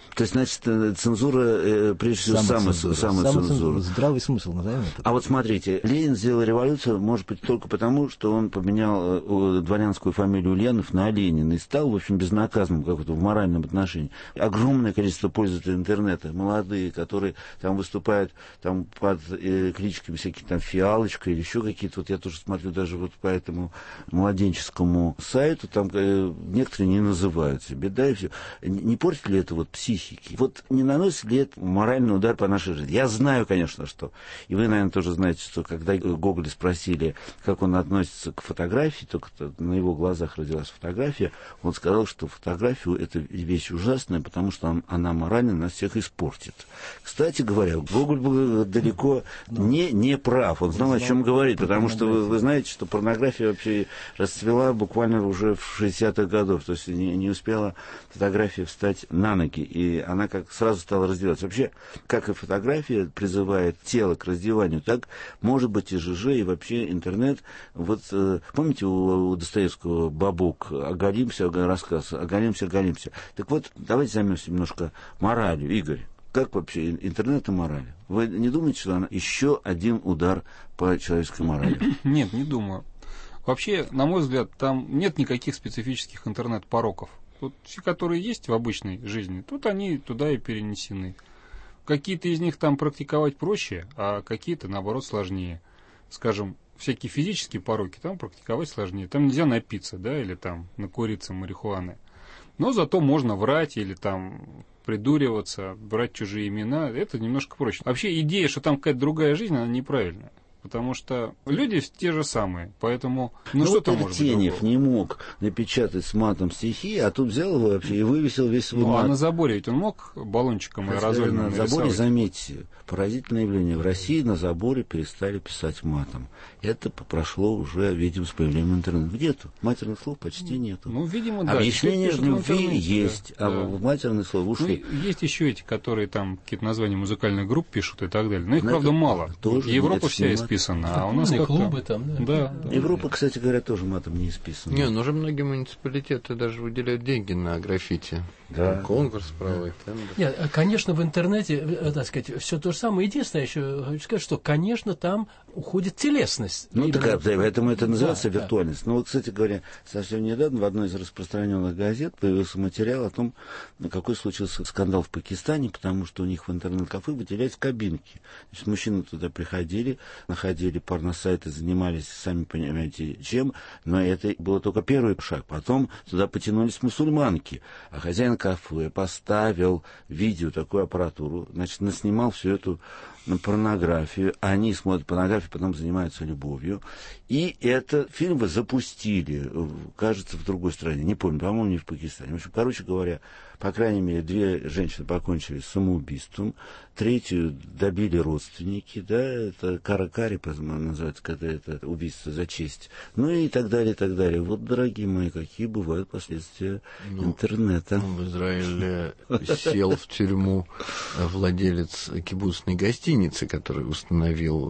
То есть, значит, цензура, прежде всего, самоцензура. Здравый смысл, назовем это. А вот смотрите, Ленин сделал революцию, может быть, только потому, что он поменял дворянскую фамилию Ульянов на Оленин и стал, в общем, безнаказанным как-то в моральном отношении. Огромное количество пользователей интернета, молодые, которые там выступают там под кличками всякие там Фиалочка или еще какие-то. Вот я тоже смотрю даже вот по этому младенческому сайту, там некоторые не называют себе, да, и все. Не портит ли это вот психику? Вот не наносит ли это моральный удар по нашей жизни? Я знаю, конечно, что. И вы, наверное, тоже знаете, что когда Гоголя спросили, как он относится к фотографии, только на его глазах родилась фотография, он сказал, что фотографию это вещь ужасная, потому что она морально нас всех испортит. Кстати говоря, Гоголь был далеко не прав. Он знал, о чем говорит, потому что вы знаете, что порнография вообще расцвела буквально уже в 60-х годах. То есть не успела фотография встать на ноги. И она как сразу стала раздеваться. Вообще, как и фотография призывает тело к раздеванию, так может быть и ЖЖ, и вообще интернет. Вот помните у Достоевского «Бабук» «Оголимся», рассказ «Оголимся». Так вот, давайте займемся немножко моралью, Игорь. Как вообще интернет и мораль? Вы не думаете, что она еще один удар по человеческой морали? Нет, не думаю. Вообще, на мой взгляд, там нет никаких специфических интернет-пороков. Вот все, которые есть в обычной жизни, тут они туда и перенесены. Какие-то из них там практиковать проще, а какие-то, наоборот, сложнее. Скажем, всякие физические пороки там практиковать сложнее. Там нельзя напиться, да, или там накуриться марихуаны. Но зато можно врать или там придуриваться, брать чужие имена. Это немножко проще. Вообще идея, что там какая-то другая жизнь, она неправильная. Потому что люди те же самые, поэтому... Ну, что там может быть? Тургенев не мог напечатать с матом стихи, а тут взял его вообще и вывесил весь свой мат. А на заборе ведь он мог баллончиком аэрозольным нарисовать? На заборе, заметьте, поразительное явление. В России на заборе перестали писать матом. Это прошло уже, видимо, с появлением интернета. Нету. Матерных слов почти нету. Ну, видимо, да. Объяснение любви есть, да. А матерные слова ушли. Ну, есть еще эти, которые там какие-то названия музыкальных групп пишут и так далее. Но их, правда, мало. Тоже Европа вся исписана. А у нас клубы там, да. Европа, кстати говоря, тоже матом не исписана. Не, но уже многие муниципалитеты даже выделяют деньги на граффити. Да. Конкурс проводят. Нет, конечно, в интернете, так сказать, все то же самое. Единственное, еще хочу сказать, что, конечно, там уходит телесность. Ну, так поэтому это называется виртуальность. Ну, вот, кстати говоря, совсем недавно в одной из распространенных газет появился материал о том, какой случился скандал в Пакистане, потому что у них в интернет-кафе выделялись кабинки. Значит, мужчины туда приходили, находили порносайты, занимались, сами понимаете, чем, но это было только первый шаг. Потом туда потянулись мусульманки, а хозяин кафе поставил видео, такую аппаратуру, значит, наснимал всю эту порнографию, они смотрят порнографию, потом занимаются любовью, и этот фильм вы запустили, кажется, в другой стране, не помню, по-моему, не в Пакистане. В общем, короче говоря, по крайней мере, 2 женщины покончили с самоубийством, 3-ю добили родственники, да, это каракари называется, когда это убийство за честь, ну и так далее, и так далее. Вот, дорогие мои, какие бывают последствия интернета. В Израиле сел в тюрьму владелец кибуцной гостиницы, который установил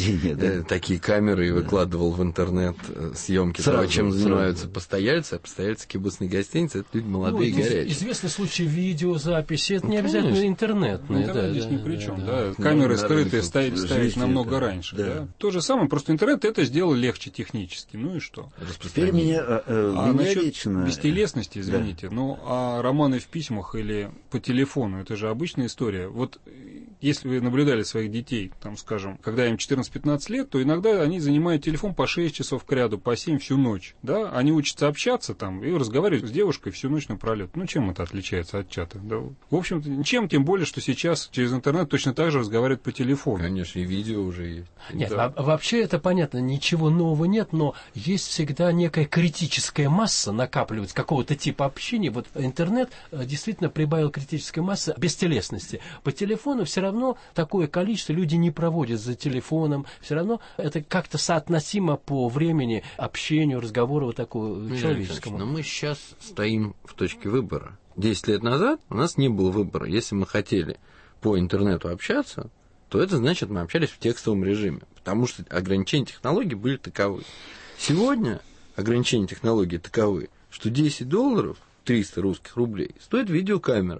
такие камеры и выкладывал в интернет съемки того, чем занимаются постояльцы. А постояльцы кибуцной гостиницы — это люди молодые и горячие. Известный случай видеозаписи, это не обязательно интернетные. Интернет здесь ни при чем, да. Камеры скрытые ставить намного раньше. Да. То же самое, просто интернет это сделал легче технически. Ну и что? Теперь меня лично... бестелесности, извините, ну а романы в письмах или по телефону, это же обычная история. Вот если вы наблюдали своих детей, там, скажем, когда им 14-15 лет, то иногда они занимают телефон по 6 часов кряду, по 7 всю ночь. Да? Они учатся общаться там и разговаривать с девушкой всю ночь напролет. Ну, чем это отличается от чата? Да? В общем-то, ничем, тем более, что сейчас через интернет точно так же разговаривают по телефону. Конечно, и видео уже есть. Нет, да. Вообще это понятно, ничего нового нет, но есть всегда некая критическая масса накапливается какого-то типа общения. Вот интернет действительно прибавил критической массы бестелесности. По телефону все равно такое количество людей не проводят за телефоном, все равно это как-то соотносимо по времени общению, разговору вот такого человеческому. Но мы сейчас стоим в точке выбора. 10 лет назад у нас не было выбора. Если мы хотели по интернету общаться, то это значит, мы общались в текстовом режиме, потому что ограничения технологий были таковы. Сегодня ограничения технологий таковы, что $10, 300 русских рублей, стоит видеокамера,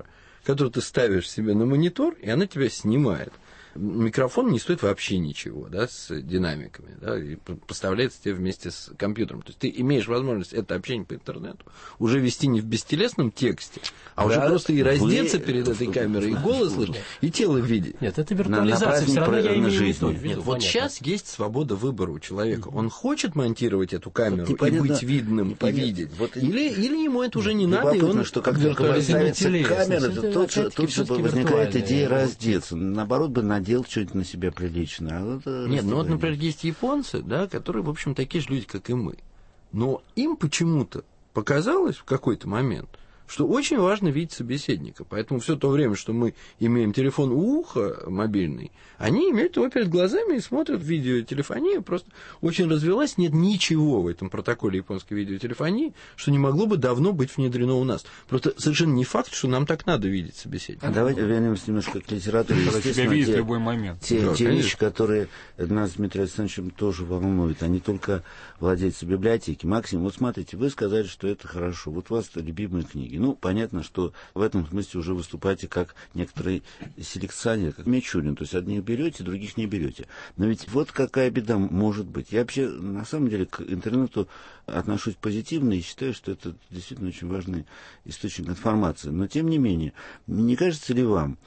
которую ты ставишь себе на монитор, и она тебя снимает. Микрофон не стоит вообще ничего, да, с динамиками, да, и поставляется тебе вместе с компьютером. То есть ты имеешь возможность это общение по интернету уже вести не в бестелесном тексте, а уже просто и раздеться перед этой камерой, и голос слышать, и тело видеть. Нет, это виртуализация, все равно я имею в виду. Нет, вот сейчас есть свобода выбора у человека. Он хочет монтировать эту камеру и быть видным, и видеть. Или ему это уже не надо, и он... что как только поставится камера, то тут же возникает идея раздеться. Наоборот, бы надел что-нибудь на себя приличное. Нет, ну вот, например, есть японцы, да, которые, в общем, такие же люди, как и мы. Но им почему-то показалось в какой-то момент, что очень важно видеть собеседника. Поэтому все то время, что мы имеем телефон у уха мобильный, они имеют его перед глазами и смотрят видеотелефонию. Просто очень развелась. Нет ничего в этом протоколе японской видеотелефонии, что не могло бы давно быть внедрено у нас. Просто совершенно не факт, что нам так надо видеть собеседника. Давайте вернемся немножко к литературе. Когда тебя видит в любой момент. Те вещи, которые нас с Дмитрием Александровичем тоже волнуют, они только владельцы библиотеки. Максим, вот смотрите, вы сказали, что это хорошо. Вот у вас любимые книги. Ну, понятно, что в этом смысле уже выступаете как некоторый селекционер, как Мичурин. То есть одних берете, других не берете. Но ведь вот какая беда может быть. Я вообще, на самом деле, к интернету отношусь позитивно и считаю, что это действительно очень важный источник информации. Но, тем не менее, не кажется ли вам,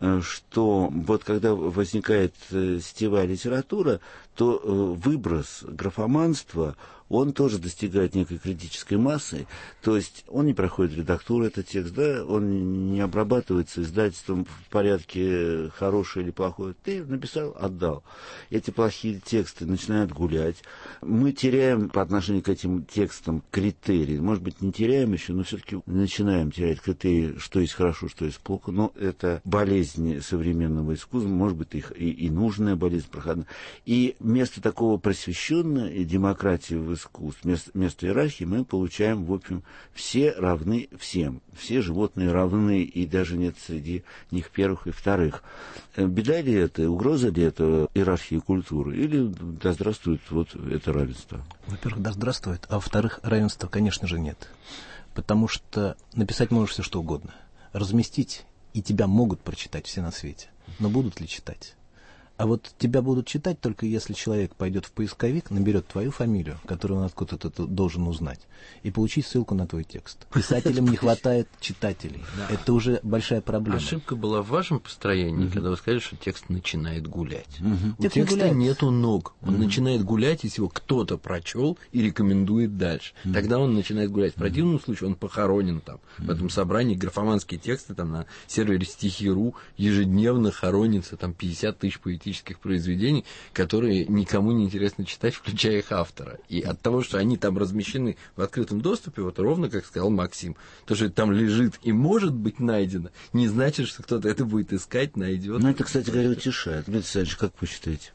что вот когда возникает сетевая литература, то выброс графоманства, он тоже достигает некой критической массы, то есть он не проходит редактуру, этот текст, да, он не обрабатывается издательством в порядке хороший или плохой. Ты написал, отдал. Эти плохие тексты начинают гулять. Мы теряем по отношению к этим текстам критерии. Может быть, не теряем еще, но все-таки начинаем терять критерии, что есть хорошо, что есть плохо. Но это болезнь современного искусства, может быть, и нужная болезнь проходная. И вместо такого просвещенной демократии в искусстве, вместо иерархии мы получаем, в общем, все равны всем. Все животные равны, и даже нет среди них первых и вторых. Беда ли это, угроза ли это иерархии культуры? Или да здравствует вот это равенство? Во-первых, да здравствует, а во-вторых, равенства, конечно же, нет. Потому что написать можешь все что угодно. Разместить, и тебя могут прочитать все на свете. Но будут ли читать? А вот тебя будут читать только если человек пойдет в поисковик, наберет твою фамилию, которую он откуда-то должен узнать, и получить ссылку на твой текст. Писателям не хватает читателей. Это уже большая проблема. Ошибка была в вашем построении, когда вы сказали, что текст начинает гулять. У текста нету ног. Он начинает гулять, если его кто-то прочел и рекомендует дальше. Тогда он начинает гулять. В противном случае он похоронен там. В этом собрании графоманские тексты там на сервере Стихи.ру ежедневно хоронится там 50 тысяч поэтических произведений, которые никому не интересно читать, включая их автора. И от того, что они там размещены в открытом доступе, вот ровно как сказал Максим, то, что это там лежит и может быть найдено, не значит, что кто-то это будет искать, найдет. Ну, это, кстати говоря, утешает. Дмитрий Александрович, как вы считаете?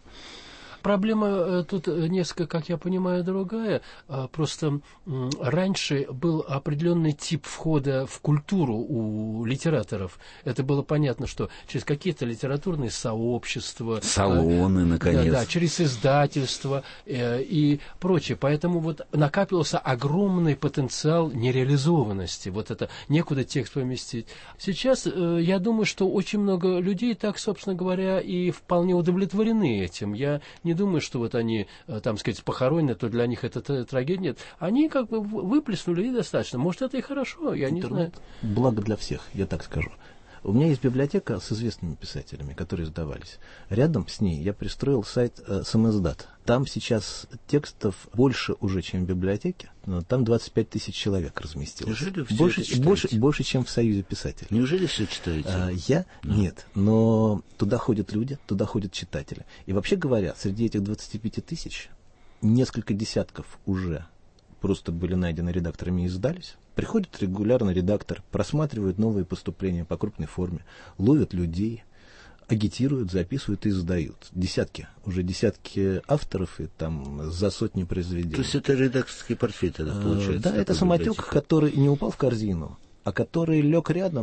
Проблема тут несколько, как я понимаю, другая. Просто раньше был определенный тип входа в культуру у литераторов. Это было понятно, что через какие-то литературные сообщества, салоны, наконец. Да, через издательства и прочее. Поэтому вот накапливался огромный потенциал нереализованности. Вот это некуда текст поместить. Сейчас я думаю, что очень много людей так, собственно говоря, и вполне удовлетворены этим. Я не думаю, что вот они, там сказать, похоронены, то для них это трагедия. Нет. Они как бы выплеснули и достаточно. Может, это и хорошо, я не знаю. Благо для всех, я так скажу. У меня есть библиотека с известными писателями, которые издавались. Рядом с ней я пристроил сайт Самиздат. Там сейчас текстов больше уже, чем в библиотеке. Но там 25 тысяч человек разместилось. Неужели больше, чем в Союзе писателей. Неужели все читаете? Я? Нет. Но туда ходят люди, туда ходят читатели. И вообще говоря, среди этих 25 тысяч несколько десятков уже просто были найдены редакторами и издались. Приходит регулярно редактор, просматривает новые поступления по крупной форме, ловят людей, агитируют, записывают и издают. Уже десятки авторов и там за сотни произведений. То есть это редакторский портфель тогда получается? Да, это самотек, который не упал в корзину, а который лег рядом,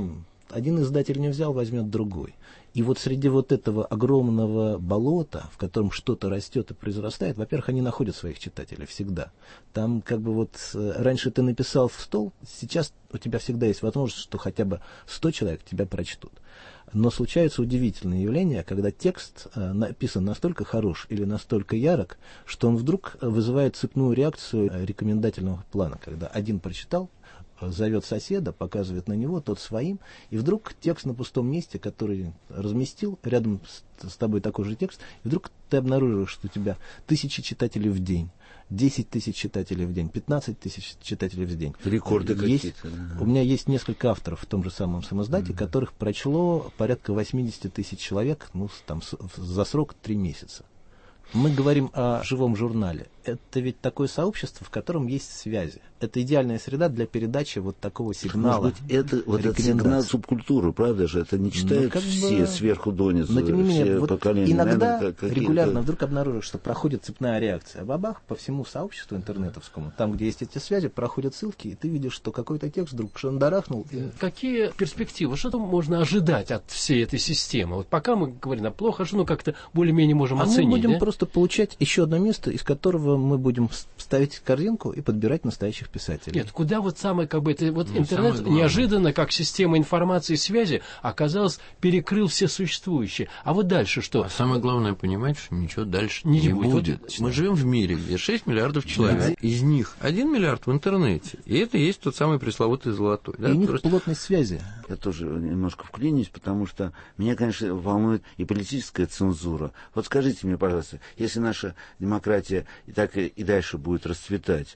Один издатель не взял, возьмет другой. И вот среди вот этого огромного болота, в котором что-то растет и произрастает, во-первых, они находят своих читателей всегда. Там как бы вот раньше ты написал в стол, сейчас у тебя всегда есть возможность, что хотя бы 100 человек тебя прочтут. Но случаются удивительные явления, когда текст написан настолько хорош или настолько ярок, что он вдруг вызывает цепную реакцию рекомендательного плана, когда один прочитал, зовет соседа, показывает на него, тот своим, и вдруг текст на пустом месте, который разместил рядом с тобой такой же текст, и вдруг ты обнаруживаешь, что у тебя 1000 читателей в день, 10 тысяч читателей в день, 15 тысяч читателей в день. Рекорды какие-то. У меня есть несколько авторов в том же самом самоиздате, которых прочло порядка 80 тысяч человек, там, за срок 3 месяца. Мы говорим о живом журнале. Это ведь такое сообщество, в котором есть связи. Это идеальная среда для передачи вот такого сигнала. Может быть, это вот этот сигнал субкультуры, правда же? Это не читают все сверху донизу, но тем не менее, все вот поколения. иногда регулярно вдруг обнаружишь, что проходит цепная реакция. А бабах по всему сообществу интернетовскому, там, где есть эти связи, проходят ссылки, и ты видишь, что какой-то текст вдруг шандарахнул. Какие перспективы? Что там можно ожидать от всей этой системы? Вот пока мы говорим, плохо, что как-то более-менее можем оценить. Мы будем просто получать еще одно место, из которого мы будем ставить корзинку и подбирать настоящих писателей. Нет, куда вот самое, интернет неожиданно, как система информации и связи, оказалось, перекрыл все существующие. А вот дальше что? А самое главное понимать, что ничего дальше не будет. Вот, мы живем в мире, где 6 миллиардов человек. Да. Из них 1 миллиард в интернете. И это и есть тот самый пресловутый золотой. Да? И у них плотность связи. Я тоже немножко вклинюсь, потому что меня, конечно, волнует и политическая цензура. Вот скажите мне, пожалуйста, если наша демократия и так и дальше будет расцветать,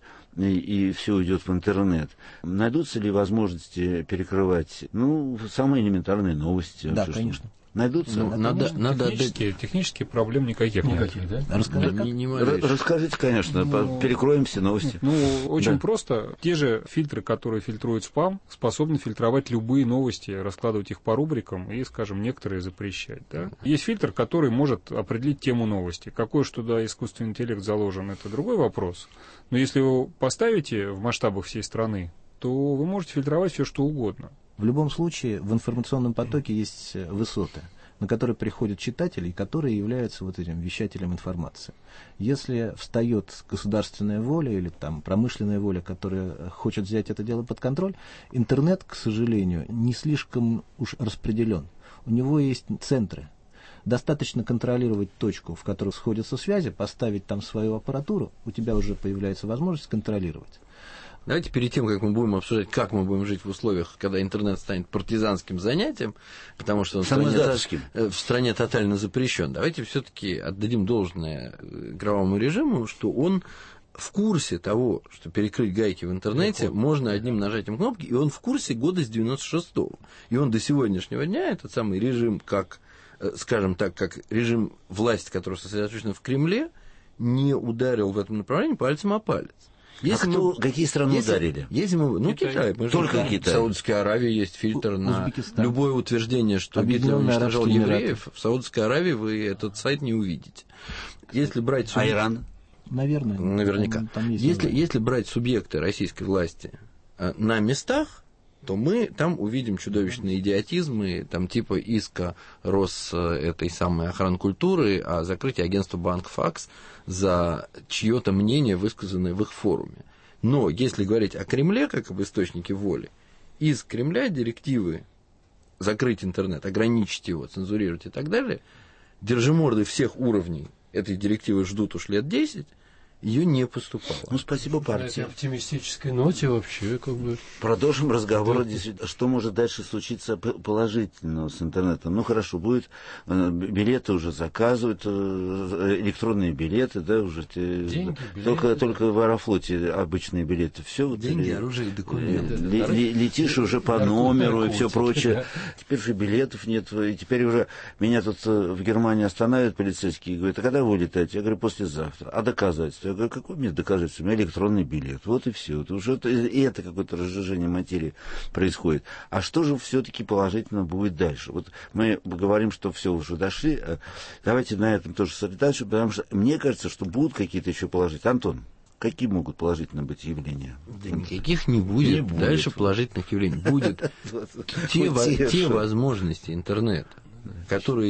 и все уйдет в интернет, найдутся ли возможности перекрывать, самые элементарные новости? Да, конечно. Найдутся? Технических проблем никаких нет. Да? Расскажите, конечно, перекроем все новости. Очень просто. Те же фильтры, которые фильтруют спам, способны фильтровать любые новости, раскладывать их по рубрикам и, скажем, некоторые запрещать. Да? Есть фильтр, который может определить тему новости. Какой что туда искусственный интеллект заложен, это другой вопрос. Но если вы поставите в масштабах всей страны, то вы можете фильтровать все, что угодно. В любом случае, в информационном потоке есть высоты, на которые приходят читатели, которые являются вот этим вещателем информации. Если встает государственная воля или там промышленная воля, которая хочет взять это дело под контроль, интернет, к сожалению, не слишком уж распределен. У него есть центры. Достаточно контролировать точку, в которой сходятся связи, поставить там свою аппаратуру, у тебя уже появляется возможность контролировать. Давайте перед тем, как мы будем обсуждать, как мы будем жить в условиях, когда интернет станет партизанским занятием, потому что он в стране тотально запрещен, давайте все-таки отдадим должное игровому режиму, что он в курсе того, что перекрыть гайки в интернете можно одним нажатием кнопки, и он в курсе года с 96-го. И он до сегодняшнего дня, этот самый режим, как, скажем так, как режим власти, который сосредоточен в Кремле, не ударил в этом направлении пальцем о палец. Какие страны ударили? Китай. Только Китай. В Саудовской Аравии есть фильтр на любое утверждение, что Гитлер уничтожал евреев. В Саудовской Аравии вы этот сайт не увидите. Если брать Иран? Наверное. Наверняка. Если брать субъекты российской власти на местах, то мы там увидим чудовищные идиотизмы, там типа иска этой самой охранкультуры о закрытии агентства Банк-Факс за чье-то мнение, высказанное в их форуме. Но если говорить о Кремле, как об источнике воли, из Кремля директивы закрыть интернет, ограничить его, цензурировать и так далее, держиморды всех уровней этой директивы ждут уж лет 10, ее не поступало. Спасибо партии. На оптимистической ноте вообще Продолжим разговор, что может дальше случиться положительного с интернетом. Хорошо, будет билеты уже заказывают, электронные билеты, да, уже деньги, только в Аэрофлоте обычные билеты. Все, деньги, оружие и документы. Летишь уже по номеру и все прочее. Да. Теперь же билетов нет. И теперь уже меня тут в Германии останавливают полицейские и говорят: а когда вы улетаете? Я говорю: послезавтра. А доказательства? Я говорю: какое мне доказательство? У меня электронный билет. Вот и все. И это какое-то разжижение материи происходит. А что же все-таки положительно будет дальше? Вот мы говорим, что все уже дошли. Давайте на этом тоже сосредоточимся, потому что мне кажется, что будут какие-то еще положительные. Антон. Какие могут положительно быть явления? Да никаких не будет. Дальше положительных явлений. Будет те возможности интернета, которые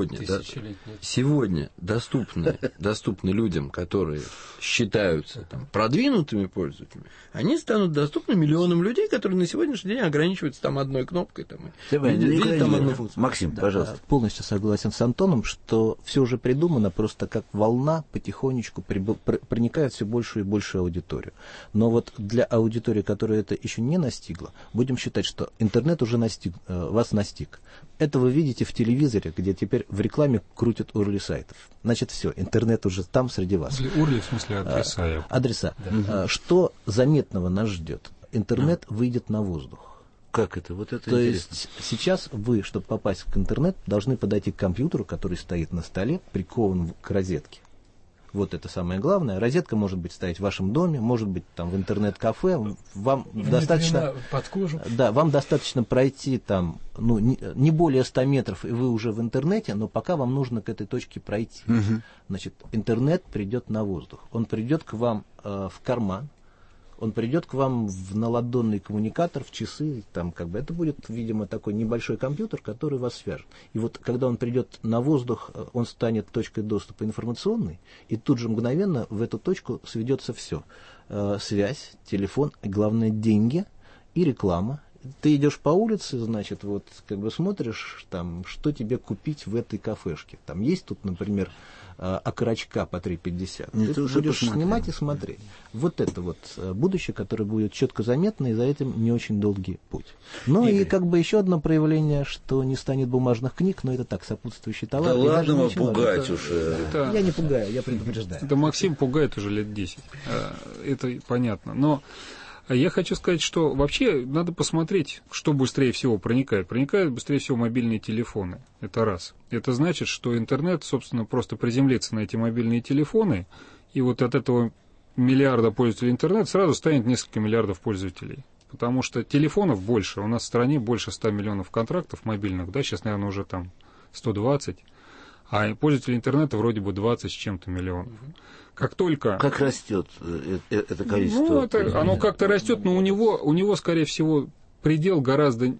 сегодня доступны людям, которые считаются продвинутыми пользователями, они станут доступны миллионам людей, которые на сегодняшний день ограничиваются одной кнопкой. Одну функцию. Максим, пожалуйста. Полностью согласен с Антоном, что все уже придумано, просто как волна потихонечку проникает все большую и большую аудиторию. Но вот для аудитории, которая это еще не настигла, будем считать, что интернет уже вас настиг. Это вы видите в телевизоре, где теперь в рекламе крутят урли сайтов. Значит, все, интернет уже там среди вас. Урли, в смысле адреса. Адреса. Да. Что заметного нас ждет? Интернет выйдет на воздух. Как это? Вот это То интересно. есть сейчас вы, чтобы попасть в интернет, должны подойти к компьютеру, который стоит на столе, прикован к розетке. Вот это самое главное. Розетка может быть стоять в вашем доме, может быть там в интернет-кафе. Вам достаточно под кожу. Да, вам достаточно пройти там, не более 100 метров, и вы уже в интернете, но пока вам нужно к этой точке пройти. Угу. Значит, интернет придет на воздух. Он придет к вам в карман. Он придет к вам в наладонный коммуникатор, в часы, это будет, видимо, такой небольшой компьютер, который вас свяжет. И вот когда он придет на воздух, он станет точкой доступа информационной, и тут же мгновенно в эту точку сведется все. Связь, телефон, главное, деньги и реклама. Ты идешь по улице, значит, смотришь, что тебе купить в этой кафешке. Там есть тут, например, окорочка по 3,50. Ты будешь снимать и смотреть. Вот это будущее, которое будет четко заметно, и за этим не очень долгий путь. Ну и еще одно проявление, что не станет бумажных книг, но это так, сопутствующий товар. Да ладно пугать уже. Я не пугаю, я предупреждаю. Это Максим пугает уже лет 10. Это понятно. Но я хочу сказать, что вообще надо посмотреть, что быстрее всего проникает. Проникают быстрее всего мобильные телефоны. Это раз. Это значит, что интернет, собственно, просто приземлится на эти мобильные телефоны, и вот от этого миллиарда пользователей интернета сразу станет несколько миллиардов пользователей. Потому что телефонов больше. У нас в стране больше 100 миллионов контрактов мобильных, да, сейчас, наверное, уже 120. А пользователей интернета вроде бы 20 с чем-то миллионов. Как только... Как растет это количество? Оно как-то растет, но у него, скорее всего, предел гораздо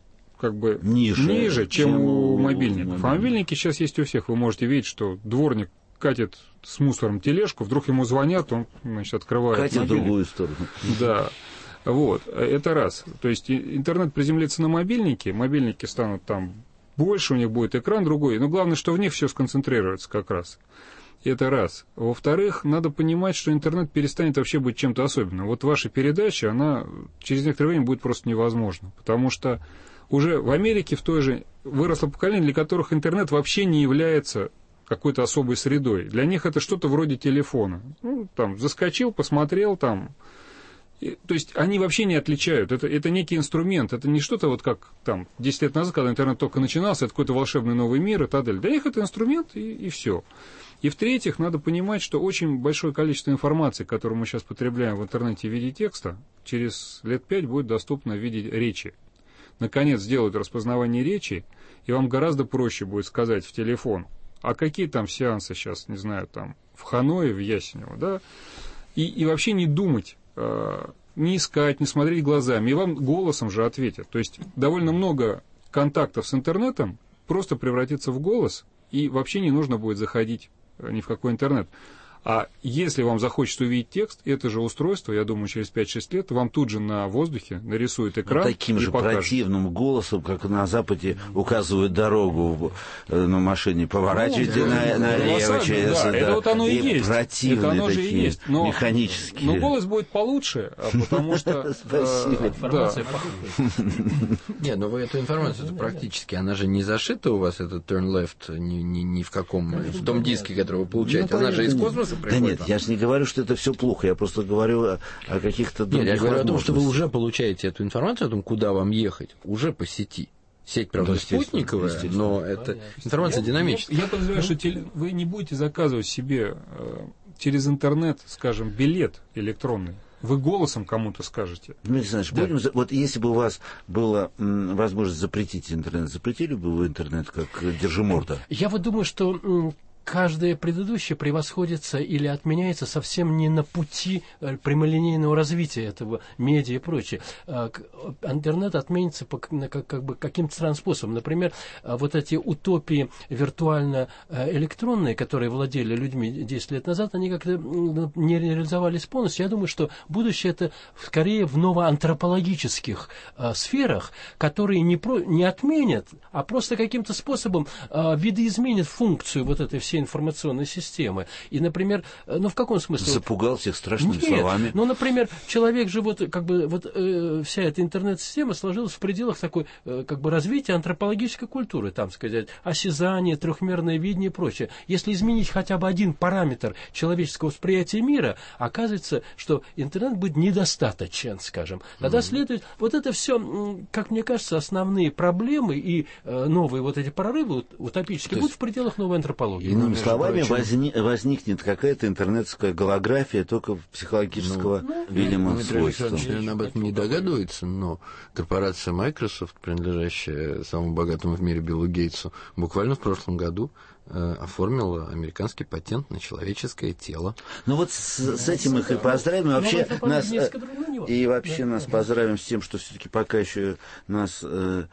ниже, чем у мобильников. А мобильники сейчас есть у всех. Вы можете видеть, что дворник катит с мусором тележку, вдруг ему звонят, он, открывает катит мобильник. В другую сторону. Да. Вот, это раз. То есть интернет приземлится на мобильники станут больше, у них будет экран другой, но главное, что в них все сконцентрируется как раз. Это раз. Во-вторых, надо понимать, что интернет перестанет вообще быть чем-то особенным. Вот ваша передача, она через некоторое время будет просто невозможна, потому что уже в Америке в той же выросло поколение, для которых интернет вообще не является какой-то особой средой. Для них это что-то вроде телефона. Заскочил, посмотрел, То есть они вообще не отличают. Это некий инструмент. Это не что-то как 10 лет назад, когда интернет только начинался, это какой-то волшебный новый мир и так далее. Для них это инструмент и все. И в-третьих, надо понимать, что очень большое количество информации, которую мы сейчас потребляем в интернете в виде текста, через лет 5 будет доступно в виде речи. Наконец, сделают распознавание речи, и вам гораздо проще будет сказать в телефон, а какие сеансы сейчас, не знаю, в Ханое, в Ясенево, да, и вообще не думать, не искать, не смотреть глазами, и вам голосом же ответят. То есть довольно много контактов с интернетом просто превратится в голос, и вообще не нужно будет заходить ни в какой интернет. А если вам захочется увидеть текст, это же устройство, я думаю, через 5-6 лет вам тут же на воздухе нарисует экран. Таким же покажет. Противным голосом, как на Западе указывают дорогу на машине. Поворачивайте налево через... Да, это вот оно и есть. Противные это оно такие, же и есть. Но, механические. Но голос будет получше, потому что... Спасибо. Информация Нет, но вы эту информацию практически, она же не зашита у вас, этот turn left, ни в каком, в том диске, который вы получаете, она же из космоса. Да нет, я же не говорю, что это все плохо, я просто говорю о каких-то других. Нет, я говорю о том, что вы уже получаете эту информацию о том, куда вам ехать, уже по сети. Сеть, правда, спутниковая, но это информация динамическая. Я подозреваю, что вы не будете заказывать себе через интернет, скажем, билет электронный. Вы голосом кому-то скажете. Дмитрий Александрович, вот если бы у вас была возможность запретить интернет, запретили бы вы интернет как держиморда? Я вот думаю, что каждое предыдущее превосходится или отменяется совсем не на пути прямолинейного развития этого медиа и прочее. Интернет отменится каким-то странным способом. Например, вот эти утопии виртуально-электронные, которые владели людьми 10 лет назад, они как-то не реализовались полностью. Я думаю, что будущее это скорее в новоантропологических сферах, которые не отменят, а просто каким-то способом видоизменят функцию вот этой всей информационной системы. И, например, в каком смысле? Запугал всех страшными словами. Например, человек же вся эта интернет-система сложилась в пределах такой развития антропологической культуры, там сказать, осязание, трехмерное видение и прочее. Если изменить хотя бы один параметр человеческого восприятия мира, оказывается, что интернет будет недостаточен, скажем. Тогда следует вот это все, как мне кажется, основные проблемы и новые вот эти прорывы утопические будут в пределах новой антропологии. Иными словами, возникнет какая-то интернетская голография только психологического видимого свойства. Дмитрий об этом не догадывается, но корпорация Microsoft, принадлежащая самому богатому в мире Биллу Гейтсу, буквально в прошлом году оформила американский патент на человеческое тело. С этим их и поздравим. Вообще нас поздравим с тем, что все-таки пока еще нас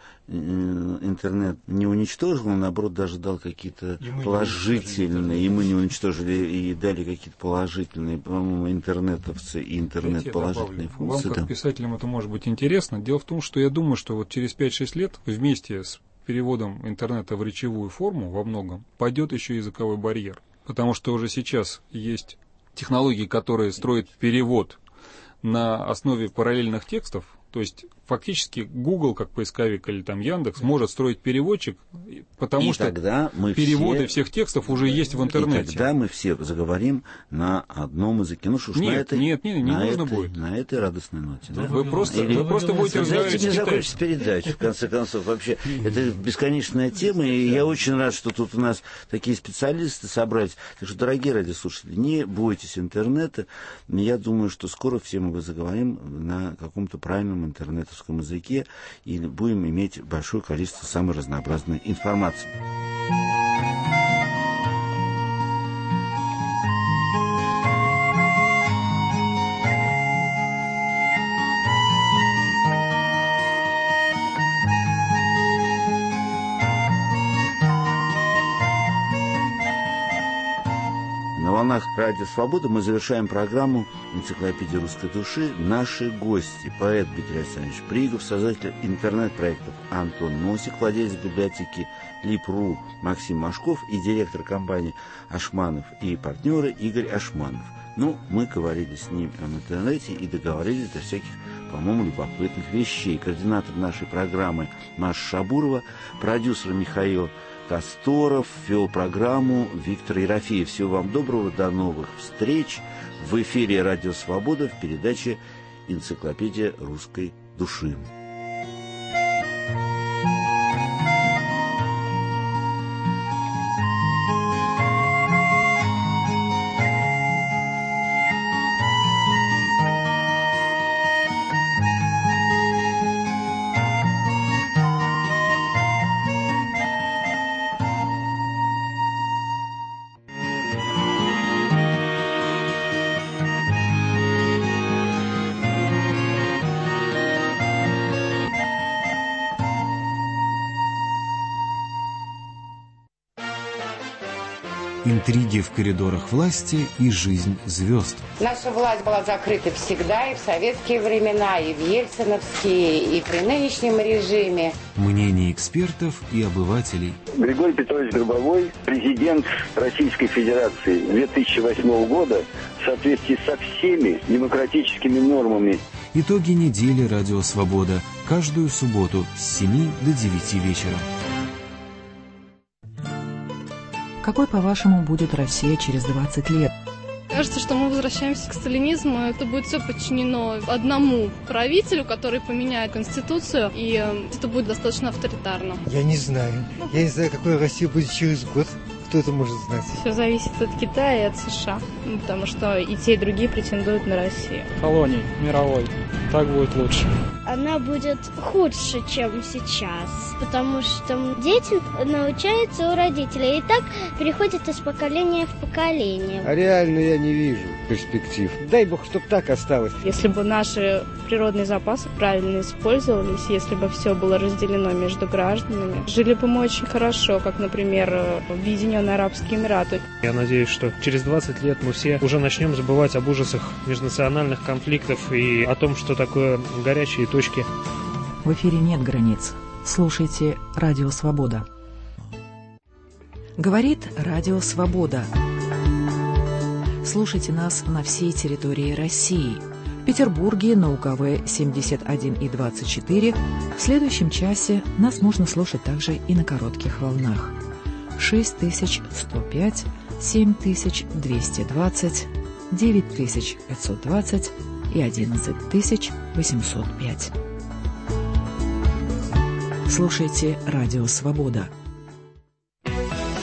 интернет не уничтожил, но наоборот даже дал какие-то положительные, и мы не уничтожили, и дали какие-то положительные, по-моему, интернетовцы и интернет-положительные функции. Вам, как писателям, это может быть интересно. Дело в том, что я думаю, что вот через 5-6 лет вместе с переводом интернета в речевую форму во многом пойдет еще языковой барьер. Потому что уже сейчас есть технологии, которые строят перевод на основе параллельных текстов. То есть фактически Google, как поисковик, или там Яндекс, может строить переводчик, потому что переводы всех текстов уже есть в интернете. И тогда мы все заговорим на одном языке. Нет, не нужно будет. На этой радостной ноте. Да? Вы просто будете разговаривать с не закончится передача, в конце концов. Вообще, это бесконечная тема, и я очень рад, что тут у нас такие специалисты собрались. Так что, дорогие радиослушатели, не бойтесь интернета. Я думаю, что скоро все мы заговорим на каком-то правильном интернетовском языке и будем иметь большое количество самой разнообразной информации. На волнах Радио Свобода мы завершаем программу «Энциклопедия русской души». Наши гости: поэт Дмитрий Александрович Пригов, создатель интернет-проектов Антон Носик, владелец библиотеки Лип.ру Максим Машков и директор компании «Ашманов и партнеры» Игорь Ашманов. Мы говорили с ним об интернете и договорились до всяких, по-моему, любопытных вещей. Координатор нашей программы Маша Шабурова, продюсер Михаил Касторов, вел программу Виктор Ерофеев. Всего вам доброго, до новых встреч в эфире Радио Свобода в передаче «Энциклопедия русской души». Интриги в коридорах власти и жизнь звезд. Наша власть была закрыта всегда, и в советские времена, и в ельциновские, и при нынешнем режиме. Мнения экспертов и обывателей. Григорий Петрович Гробовой, президент Российской Федерации 2008 года, в соответствии со всеми демократическими нормами. Итоги недели «Радио Свобода» каждую субботу с 7 до 9 вечера. Какой, по-вашему, будет Россия через 20 лет? Кажется, что мы возвращаемся к сталинизму. Это будет все подчинено одному правителю, который поменяет конституцию, и это будет достаточно авторитарно. Я не знаю, какой Россия будет через год. Кто это может знать? Все зависит от Китая и от США, потому что и те, и другие претендуют на Россию. Колоний мировой. Так будет лучше. Она будет худше, чем сейчас, потому что дети научаются у родителей и так переходят из поколения в поколение. А реально я не вижу перспектив. Дай бог, чтоб так осталось. Если бы наши природные запасы правильно использовались, если бы все было разделено между гражданами, жили бы мы очень хорошо, как, например, в Объединенные Арабские Эмираты. Я надеюсь, что через 20 лет мы все уже начнем забывать об ужасах межнациональных конфликтов и о том, что такое горячие точки. В эфире нет границ. Слушайте «Радио Свобода». Говорит «Радио Свобода». Слушайте нас на всей территории России. В Петербурге на УКВ 71 и 24. В следующем часе нас можно слушать также и на коротких волнах. 6105, 7220, 9520 и 11805. Слушайте «Радио Свобода».